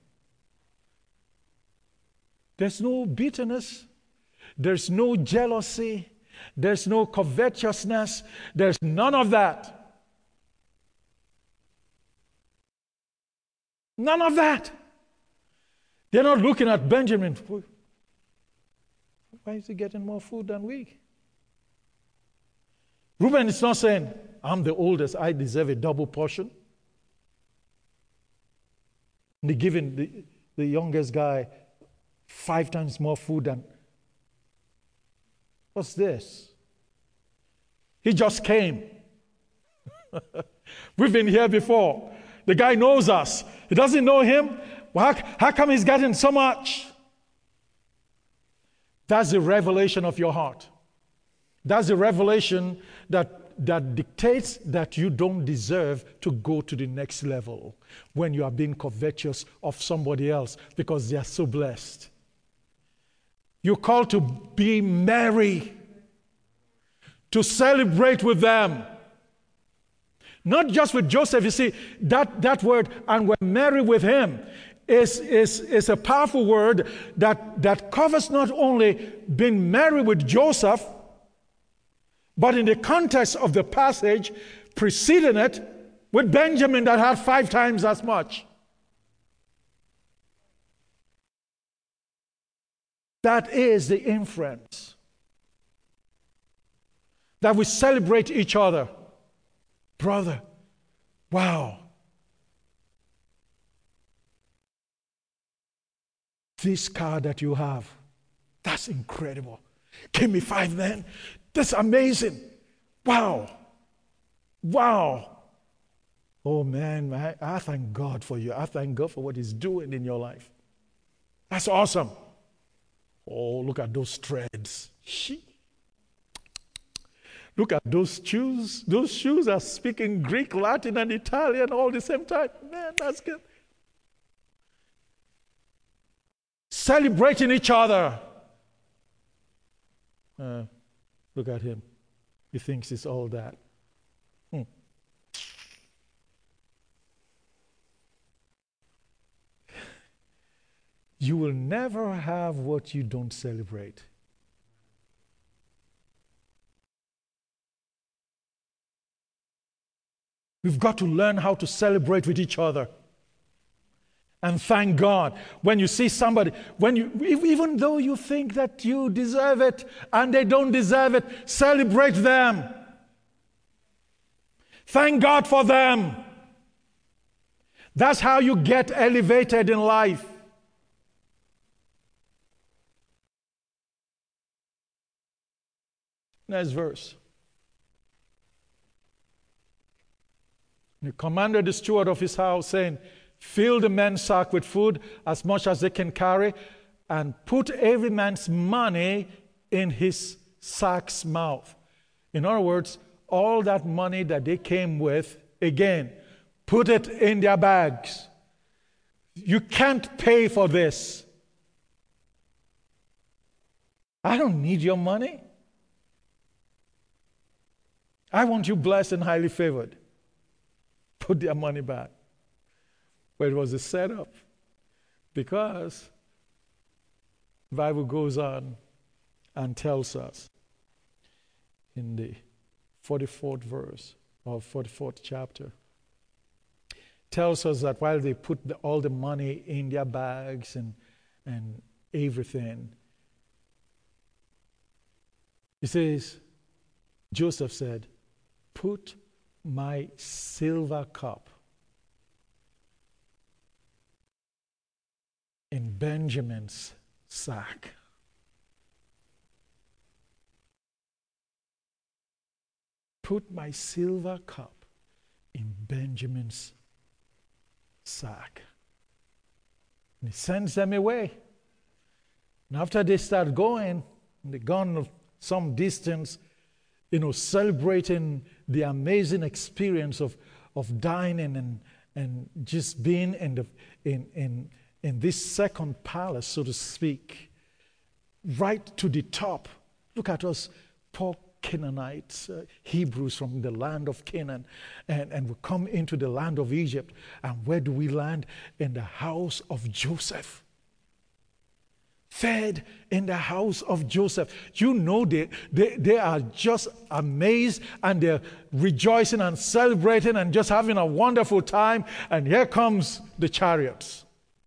There's no bitterness. There's no jealousy. There's no covetousness. There's none of that. None of that. They're not looking at Benjamin. Why is he getting more food than we? Reuben is not saying, I'm the oldest, I deserve a double portion. And they're giving the youngest guy 5 times more food than. What's this? He just came. We've been here before. The guy knows us. He doesn't know him. Well, how come he's getting so much? That's the revelation of your heart. That's the revelation that dictates that you don't deserve to go to the next level when you are being covetous of somebody else because they are so blessed. You're called to be merry, to celebrate with them. Not just with Joseph. You see, that word, and we're merry with him, is a powerful word that covers not only being merry with Joseph, but in the context of the passage preceding it, with Benjamin that had 5 times as much. That is the inference. That we celebrate each other. Brother, wow. This car that you have, that's incredible. Give me 5 men. That's amazing. Wow. Oh man, I thank God for you. I thank God for what he's doing in your life. That's awesome. Oh, look at those threads. Look at those shoes. Those shoes are speaking Greek, Latin, and Italian all at the same time. Man, that's good. Celebrating each other. Look at him. He thinks it's all that. You will never have what you don't celebrate. We've got to learn how to celebrate with each other. And thank God. When you see somebody, even though you think that you deserve it and they don't deserve it, celebrate them. Thank God for them. That's how you get elevated in life. Next verse. He commanded the steward of his house, saying, fill the men's sack with food as much as they can carry, and put every man's money in his sack's mouth. In other words, all that money that they came with, again, put it in their bags. You can't pay for this. I don't need your money. I want you blessed and highly favored. Put their money back. But it was a setup, because The Bible goes on and tells us in the 44th verse or 44th chapter, tells us that while they put all the money in their bags and everything, it says, Joseph said, "Put my silver cup in Benjamin's sack." Put my silver cup in Benjamin's sack. And he sends them away. And after they start going, they gone some distance, celebrating the amazing experience of dining and just being in this second palace, so to speak, right to the top. Look at us, poor Canaanites, Hebrews from the land of Canaan, and we come into the land of Egypt. And where do we land? In the house of Joseph. Fed in the house of Joseph. They are just amazed, and they're rejoicing and celebrating and just having a wonderful time. And here comes the chariots.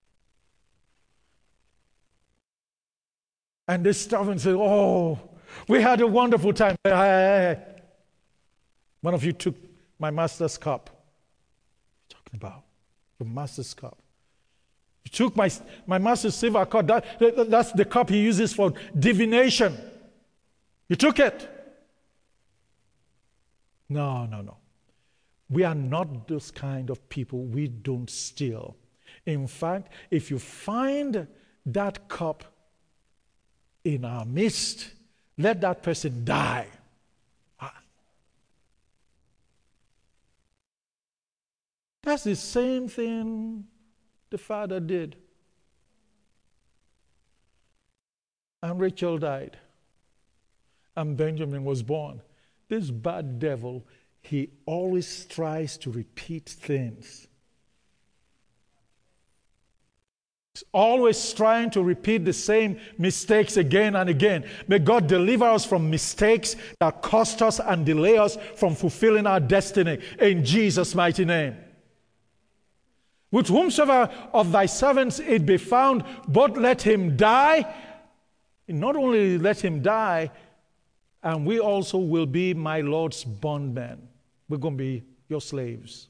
And they stop and say, "Oh, we had a wonderful time." Hey. One of you took my master's cup. What are you talking about? The master's cup. You took my master's silver cup. That's the cup he uses for divination. You took it. No. We are not those kind of people. We don't steal. In fact, if you find that cup in our midst, let that person die. That's the same thing the father did. And Rachel died. And Benjamin was born. This bad devil, he always tries to repeat things. He's always trying to repeat the same mistakes again and again. May God deliver us from mistakes that cost us and delay us from fulfilling our destiny. In Jesus' mighty name. With whomsoever of thy servants it be found, but let him die. Not only let him die, and we also will be my Lord's bondmen. We're going to be your slaves.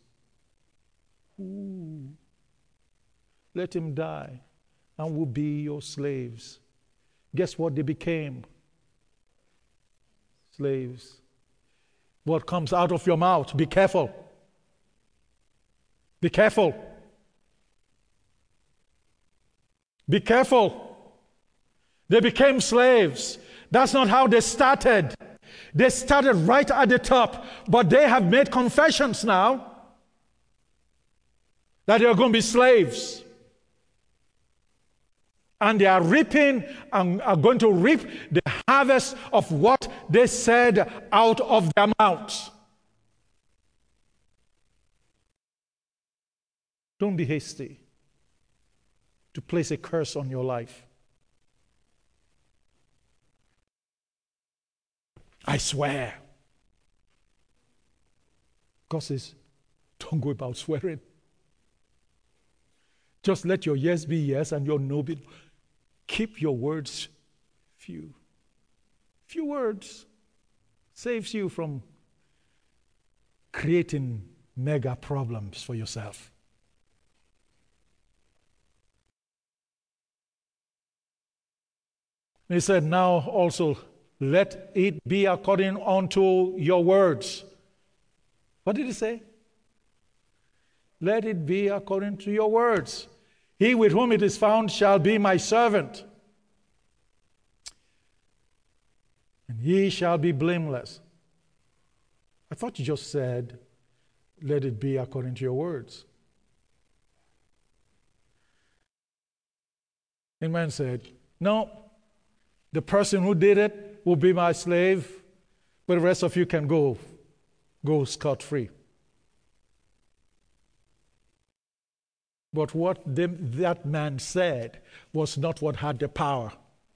Ooh. Let him die, and we'll be your slaves. Guess what they became? Slaves. What comes out of your mouth? Be careful. Be careful. Be careful. They became slaves. That's not how they started. They started right at the top, but they have made confessions now that they are going to be slaves. And they are reaping and are going to reap the harvest of what they said out of their mouths. Don't be hasty to place a curse on your life. I swear. God says, don't go about swearing. Just let your yes be yes and your no be no. Keep your words few. Few words saves you from creating mega problems for yourself. He said, now also let it be according unto your words. What did he say? Let it be according to your words. He with whom it is found shall be my servant, and he shall be blameless. I thought you just said, let it be according to your words. And man said, no, the person who did it will be my slave, but the rest of you can go scot-free. But what that man said was not what had the power.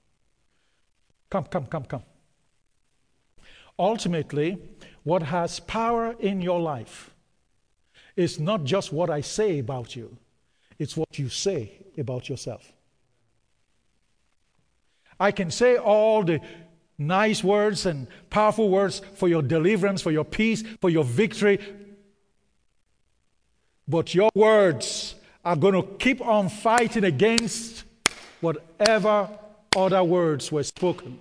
Come, come, come, come. Ultimately, what has power in your life is not just what I say about you, it's what you say about yourself. I can say all the nice words and powerful words for your deliverance, for your peace, for your victory, but your words are going to keep on fighting against whatever other words were spoken.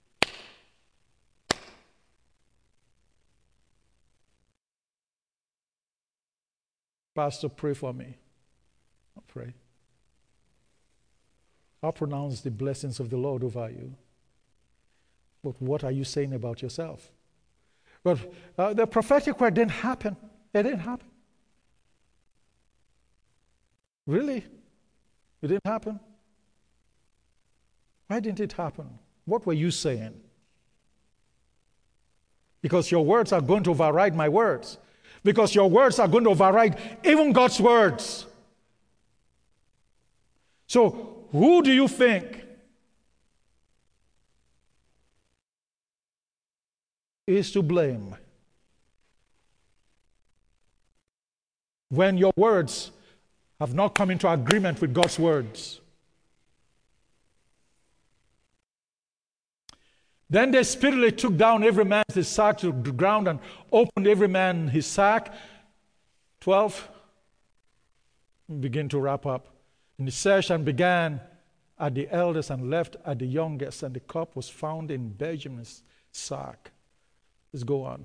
Pastor, pray for me. I'll pray. I'll pronounce the blessings of the Lord over you. But what are you saying about yourself? But the prophetic word didn't happen. It didn't happen. Really? It didn't happen? Why didn't it happen? What were you saying? Because your words are going to override my words. Because your words are going to override even God's words. So, who do you think is to blame when your words have not come into agreement with God's words? Then they speedily took down every man his sack to the ground and opened every man his sack. 12. We begin to wrap up. And the session began at the eldest and left at the youngest, and the cup was found in Benjamin's sack. Let's go on.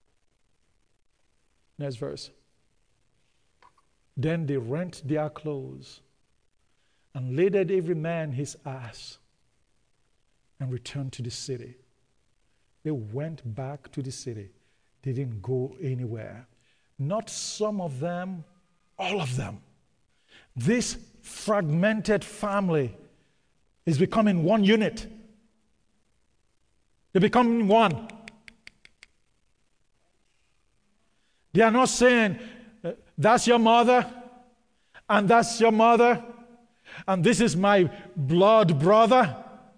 Next verse. Then they rent their clothes and laded every man his ass and returned to the city. They went back to the city. They didn't go anywhere. Not some of them, all of them. This fragmented family is becoming one unit. They're becoming one. They are not saying, that's your mother, and that's your mother, and this is my blood brother.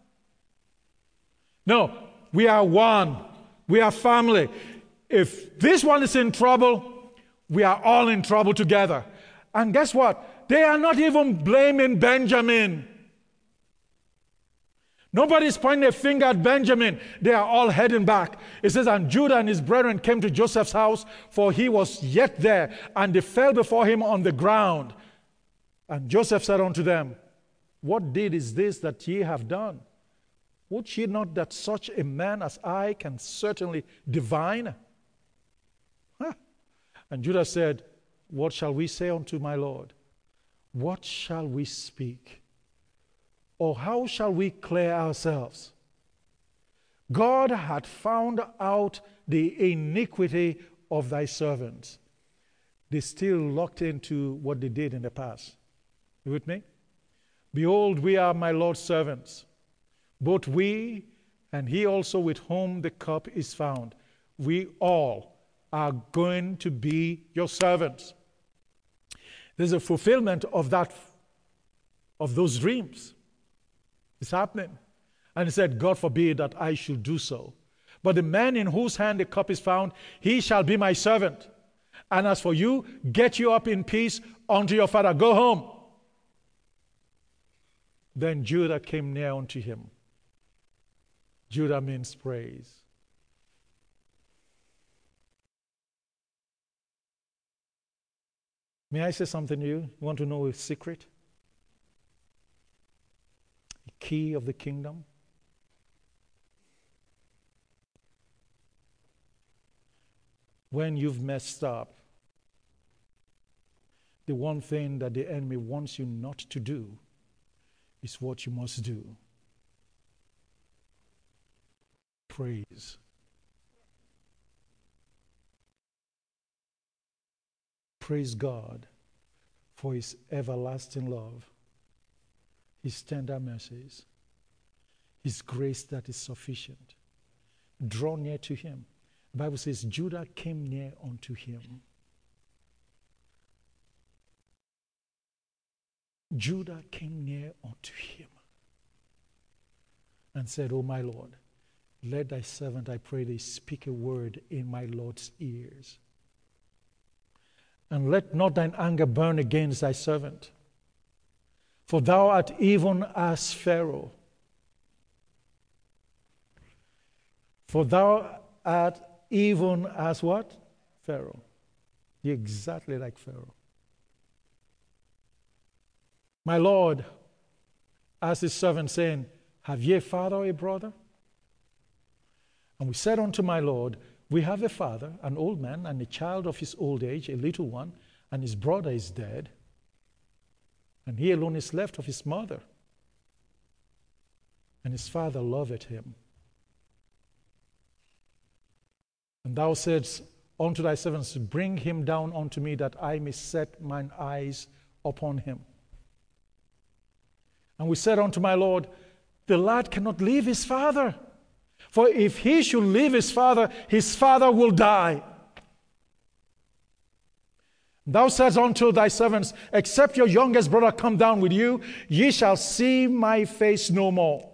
No, we are one. We are family. If this one is in trouble, we are all in trouble together. And guess what? They are not even blaming Benjamin. Nobody's pointing a finger at Benjamin. They are all heading back. It says, and Judah and his brethren came to Joseph's house, for he was yet there, and they fell before him on the ground. And Joseph said unto them, what deed is this that ye have done? Would ye not that such a man as I can certainly divine? Huh. And Judah said, what shall we say unto my Lord? What shall we speak? Or how shall we clear ourselves? God had found out the iniquity of thy servants. They still locked into what they did in the past. You with me? Behold, we are my Lord's servants. Both we and he also with whom the cup is found. We all are going to be your servants. There's a fulfillment of those dreams. It's happening. And he said, God forbid that I should do so. But the man in whose hand the cup is found, he shall be my servant. And as for you, get you up in peace unto your father. Go home. Then Judah came near unto him. Judah means praise. May I say something to you? You want to know a secret? The key of the kingdom? When you've messed up, the one thing that the enemy wants you not to do is what you must do. Praise. Praise God for his everlasting love, his tender mercies, his grace that is sufficient. Draw near to him. The Bible says Judah came near unto him. Judah came near unto him. and said, "O my Lord, let thy servant, I pray thee, speak a word in my Lord's ears. And let not thine anger burn against thy servant. For thou art even as Pharaoh. For thou art even as what? Pharaoh." You're exactly like Pharaoh. "My Lord asked his servant, saying, Have ye a father or a brother? And we said unto my Lord, We have a father, an old man, and a child of his old age, a little one, and his brother is dead, and he alone is left of his mother. And his father loveth him. And thou saidst unto thy servants, Bring him down unto me, that I may set mine eyes upon him. And we said unto my Lord, The lad cannot leave his father. For if he should leave his father will die. Thou saidst unto thy servants, Except your youngest brother come down with you, ye shall see my face no more.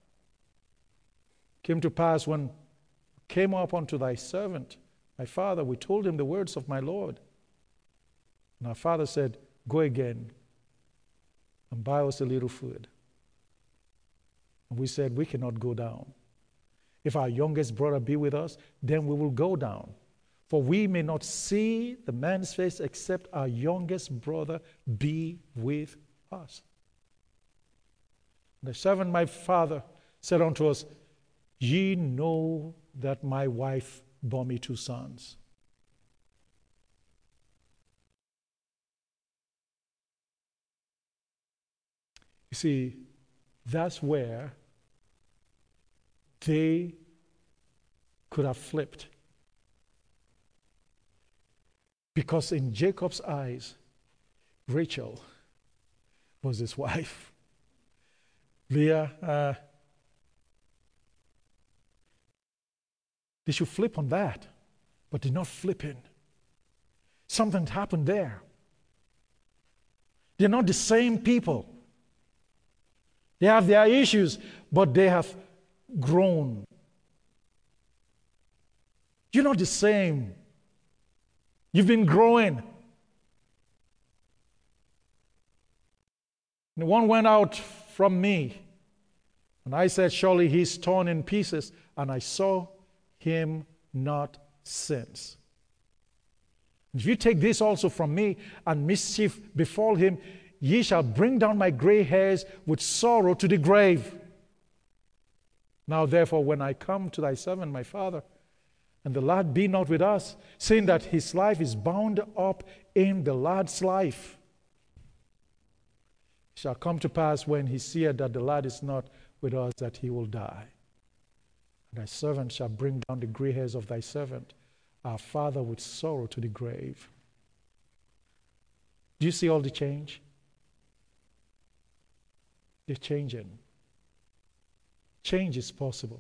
Came to pass when came up unto thy servant, my father, we told him the words of my Lord. And our father said, Go again and buy us a little food. And we said, We cannot go down. If our youngest brother be with us, then we will go down. For we may not see the man's face except our youngest brother be with us. And the servant, my father, said unto us, Ye know that my wife bore me 2 sons. You see, that's where they could have flipped. Because in Jacob's eyes, Rachel was his wife. Leah, they should flip on that, but did not flip in. Something happened there. They're not the same people. They have their issues, but they have grown. You're not the same. You've been growing. And one went out from me, and I said, Surely he's torn in pieces, and I saw him not since. If you take this also from me, and mischief befall him, ye shall bring down my gray hairs with sorrow to the grave. Now therefore, when I come to thy servant, my father, and the lad be not with us, seeing that his life is bound up in the lad's life, it shall come to pass when he seeth that the lad is not with us, that he will die. And thy servant shall bring down the gray hairs of thy servant, our father, with sorrow to the grave. Do you see all the change? They're changing. Change is possible.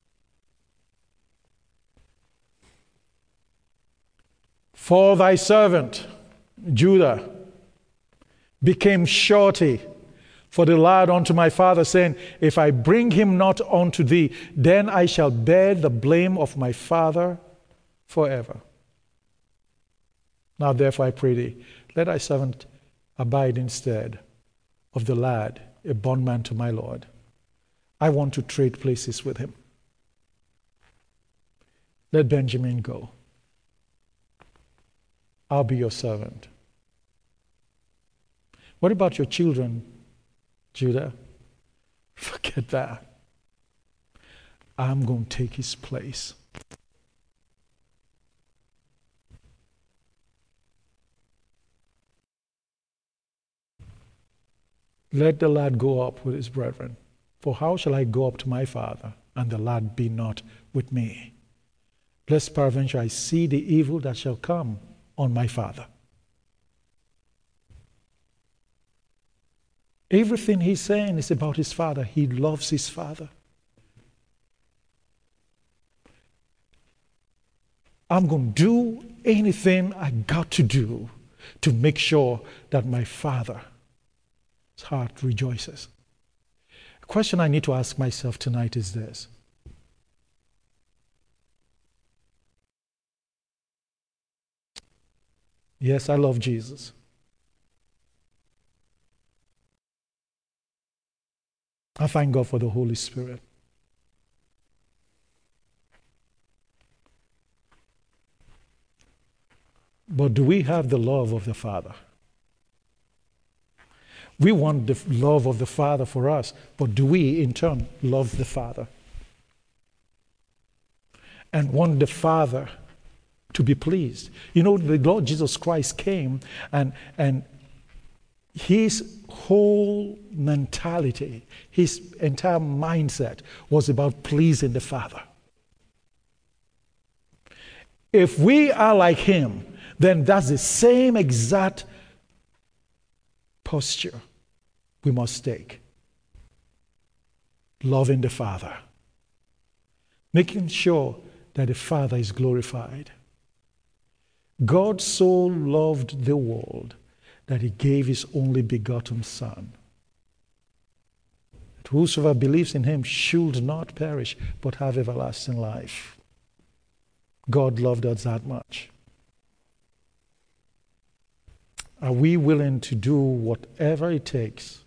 For thy servant, Judah, became surety for the lad unto my father, saying, If I bring him not unto thee, then I shall bear the blame of my father forever. Now therefore I pray thee, let thy servant abide instead of the lad, a bondman to my Lord. I want to trade places with him. Let Benjamin go. I'll be your servant. What about your children, Judah? Forget that. I'm going to take his place. Let the lad go up with his brethren. For how shall I go up to my father, and the lad be not with me? Lest peradventure I see the evil that shall come on my father. Everything he's saying is about his father. He loves his father. I'm going to do anything I got to do to make sure that my father's heart rejoices. question I need to ask myself tonight is this. Yes, I love Jesus. I thank God for the Holy Spirit. But do we have the love of the Father? We want the love of the Father for us, but do we in turn love the Father? And want the Father to be pleased? You know, the Lord Jesus Christ came and his whole mentality, his entire mindset was about pleasing the Father. If we are like him, then that's the same exact posture we must take. Loving the Father. Making sure that the Father is glorified. God so loved the world that he gave his only begotten Son, that whosoever believes in him should not perish, but have everlasting life. God loved us that much. Are we willing to do whatever it takes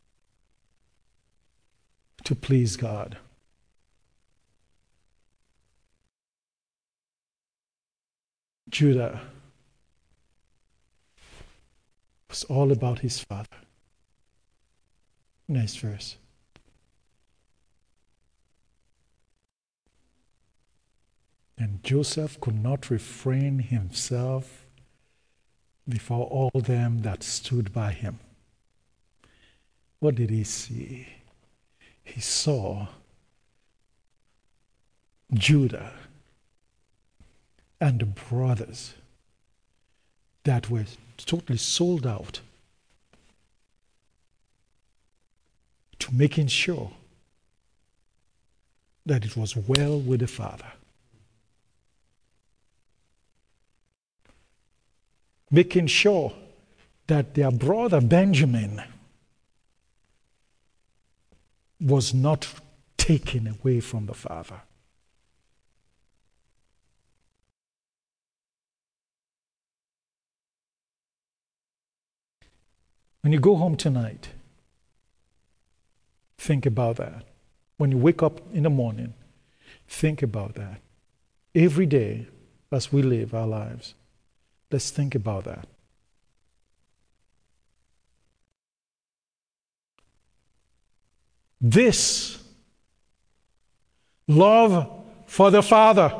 to please God? Judah was all about his father. Next verse. And Joseph could not refrain himself before all them that stood by him. What did he see? He saw Judah and the brothers that were totally sold out to making sure that it was well with the Father. Making sure that their brother Benjamin was not taken away from the Father. When you go home tonight, think about that. When you wake up in the morning, think about that. Every day as we live our lives, let's think about that. This love for the Father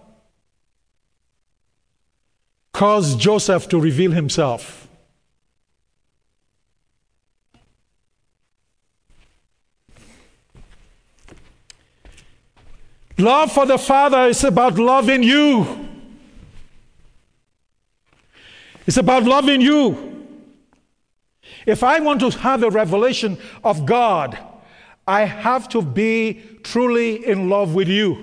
caused Joseph to reveal himself. Love for the Father is about loving you. It's about loving you. If I want to have a revelation of God, I have to be truly in love with you.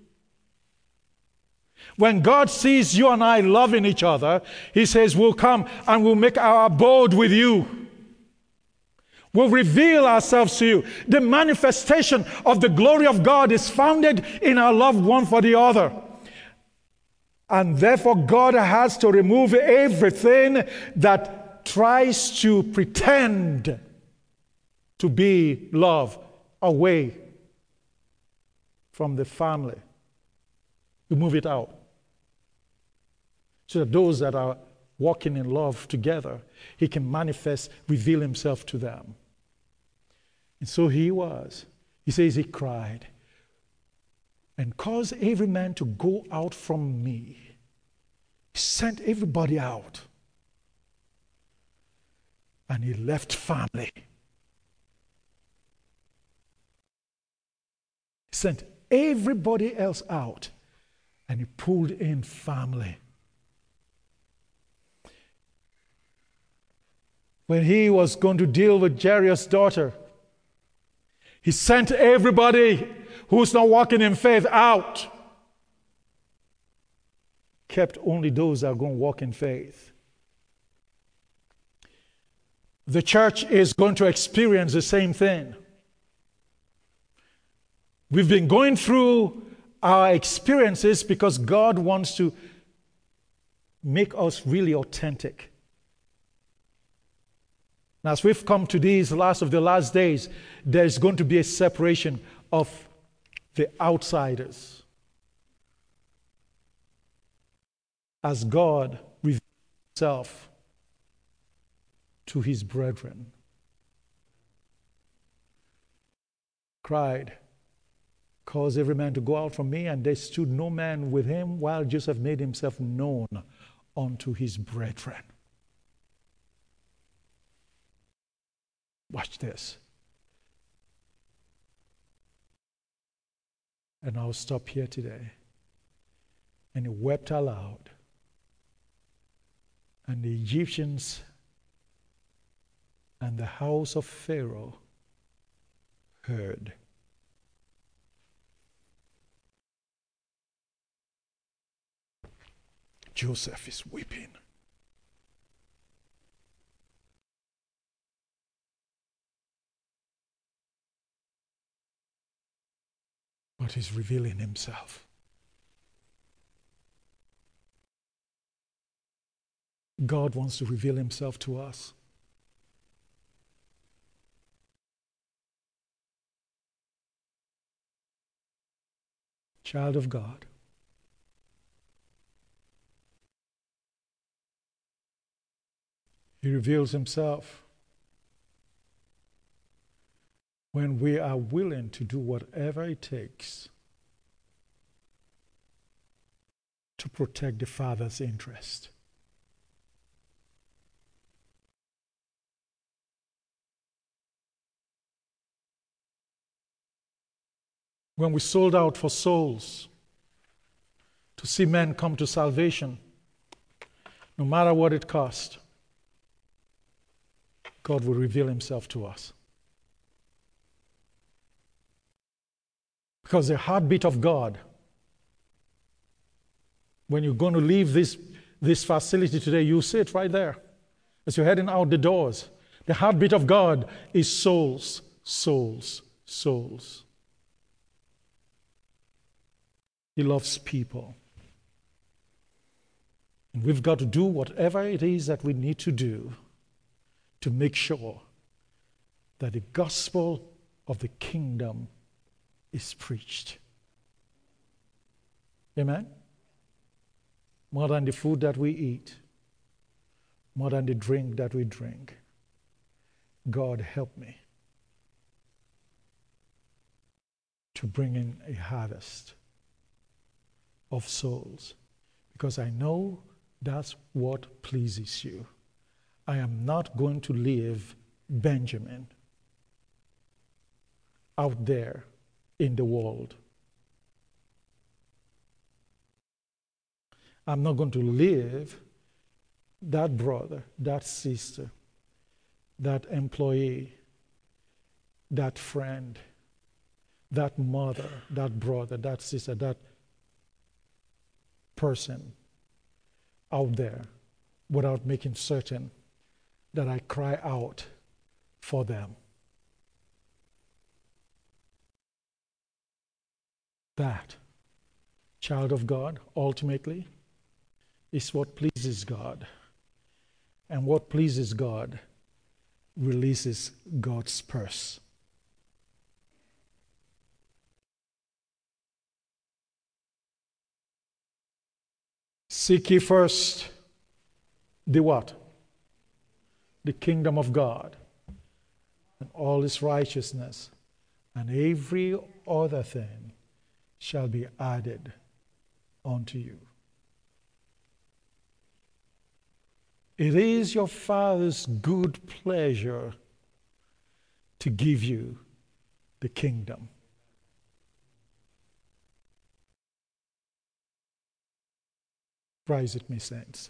When God sees you and I loving each other, he says, we'll come and we'll make our abode with you. We'll reveal ourselves to you. The manifestation of the glory of God is founded in our love one for the other. And therefore, God has to remove everything that tries to pretend to be love away from the family. Remove it out. So that those that are walking in love together, he can manifest, reveal himself to them. And so he was. He says he cried, and caused every man to go out from me. He sent everybody out. And he left family. He sent everybody else out, and he pulled in family. When he was going to deal with Jairus' daughter, he sent everybody who's not walking in faith out. Kept only those that are going to walk in faith. The church is going to experience the same thing. We've been going through our experiences because God wants to make us really authentic. Now, as we've come to these last of the last days, there's going to be a separation of the outsiders as God reveals himself to his brethren. Cried, cause every man to go out from me, and there stood no man with him while Joseph made himself known unto his brethren. Watch this. And I'll stop here today. And he wept aloud. And the Egyptians and the house of Pharaoh heard. Joseph is weeping. But he's revealing himself. God wants to reveal himself to us. Child of God, he reveals himself when we are willing to do whatever it takes to protect the Father's interest. When we sold out for souls to see men come to salvation, no matter what it cost, God will reveal himself to us. Because the heartbeat of God, when you're going to leave this facility today, you see it right there. As you're heading out the doors, the heartbeat of God is souls, souls, souls. He loves people. And we've got to do whatever it is that we need to do to make sure that the gospel of the kingdom is preached. Amen? More than the food that we eat, more than the drink that we drink. God, help me to bring in a harvest of souls, because I know that's what pleases you. I am not going to leave Benjamin out there in the world. I'm not going to leave that brother, that sister, that employee, that friend, that mother, that brother, that sister, that person out there without making certain that I cry out for them. That, child of God, ultimately, is what pleases God. And what pleases God releases God's purse. Seek ye first the what? The kingdom of God and all its righteousness, and every other thing shall be added unto you. It is your Father's good pleasure to give you the kingdom. Rise with me, saints.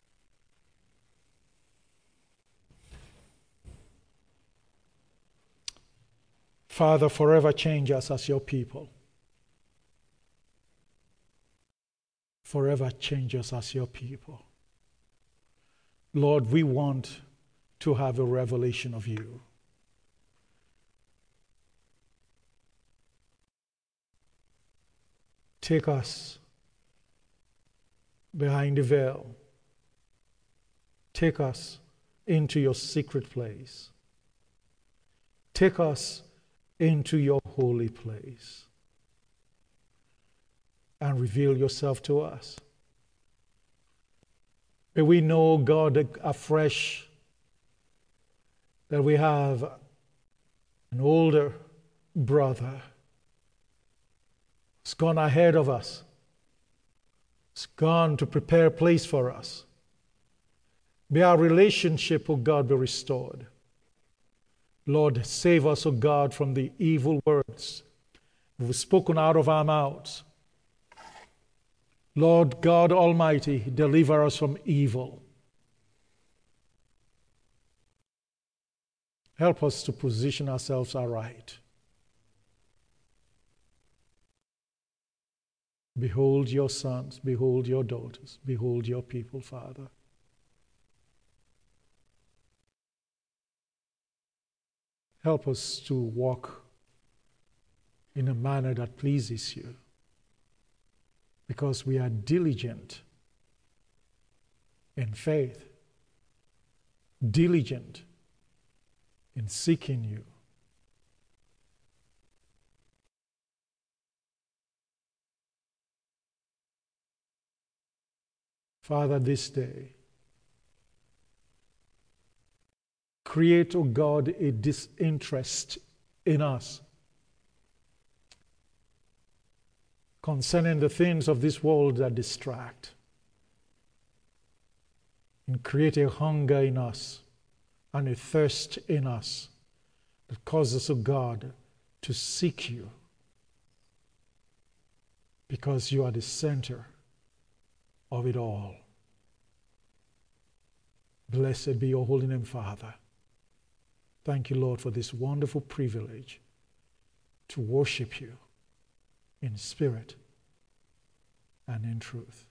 Father, forever change us as your people. Forever change us as your people. Lord, we want to have a revelation of you. Take us behind the veil. Take us into your secret place. Take us into your holy place and reveal yourself to us. May we know, God, afresh that we have an older brother who's gone ahead of us. He's gone to prepare a place for us. May our relationship, O God, be restored. Lord, save us, O God, from the evil words we've spoken out of our mouths. Lord God Almighty, deliver us from evil. Help us to position ourselves aright. Behold your sons, behold your daughters, behold your people, Father. Help us to walk in a manner that pleases you, because we are diligent in faith, diligent in seeking you. Father, this day, create, O God, a disinterest in us concerning the things of this world that distract, and create a hunger in us and a thirst in us that causes, O God, to seek you, because you are the center of it all. Blessed be your holy name, Father. Thank you, Lord, for this wonderful privilege to worship you in spirit and in truth.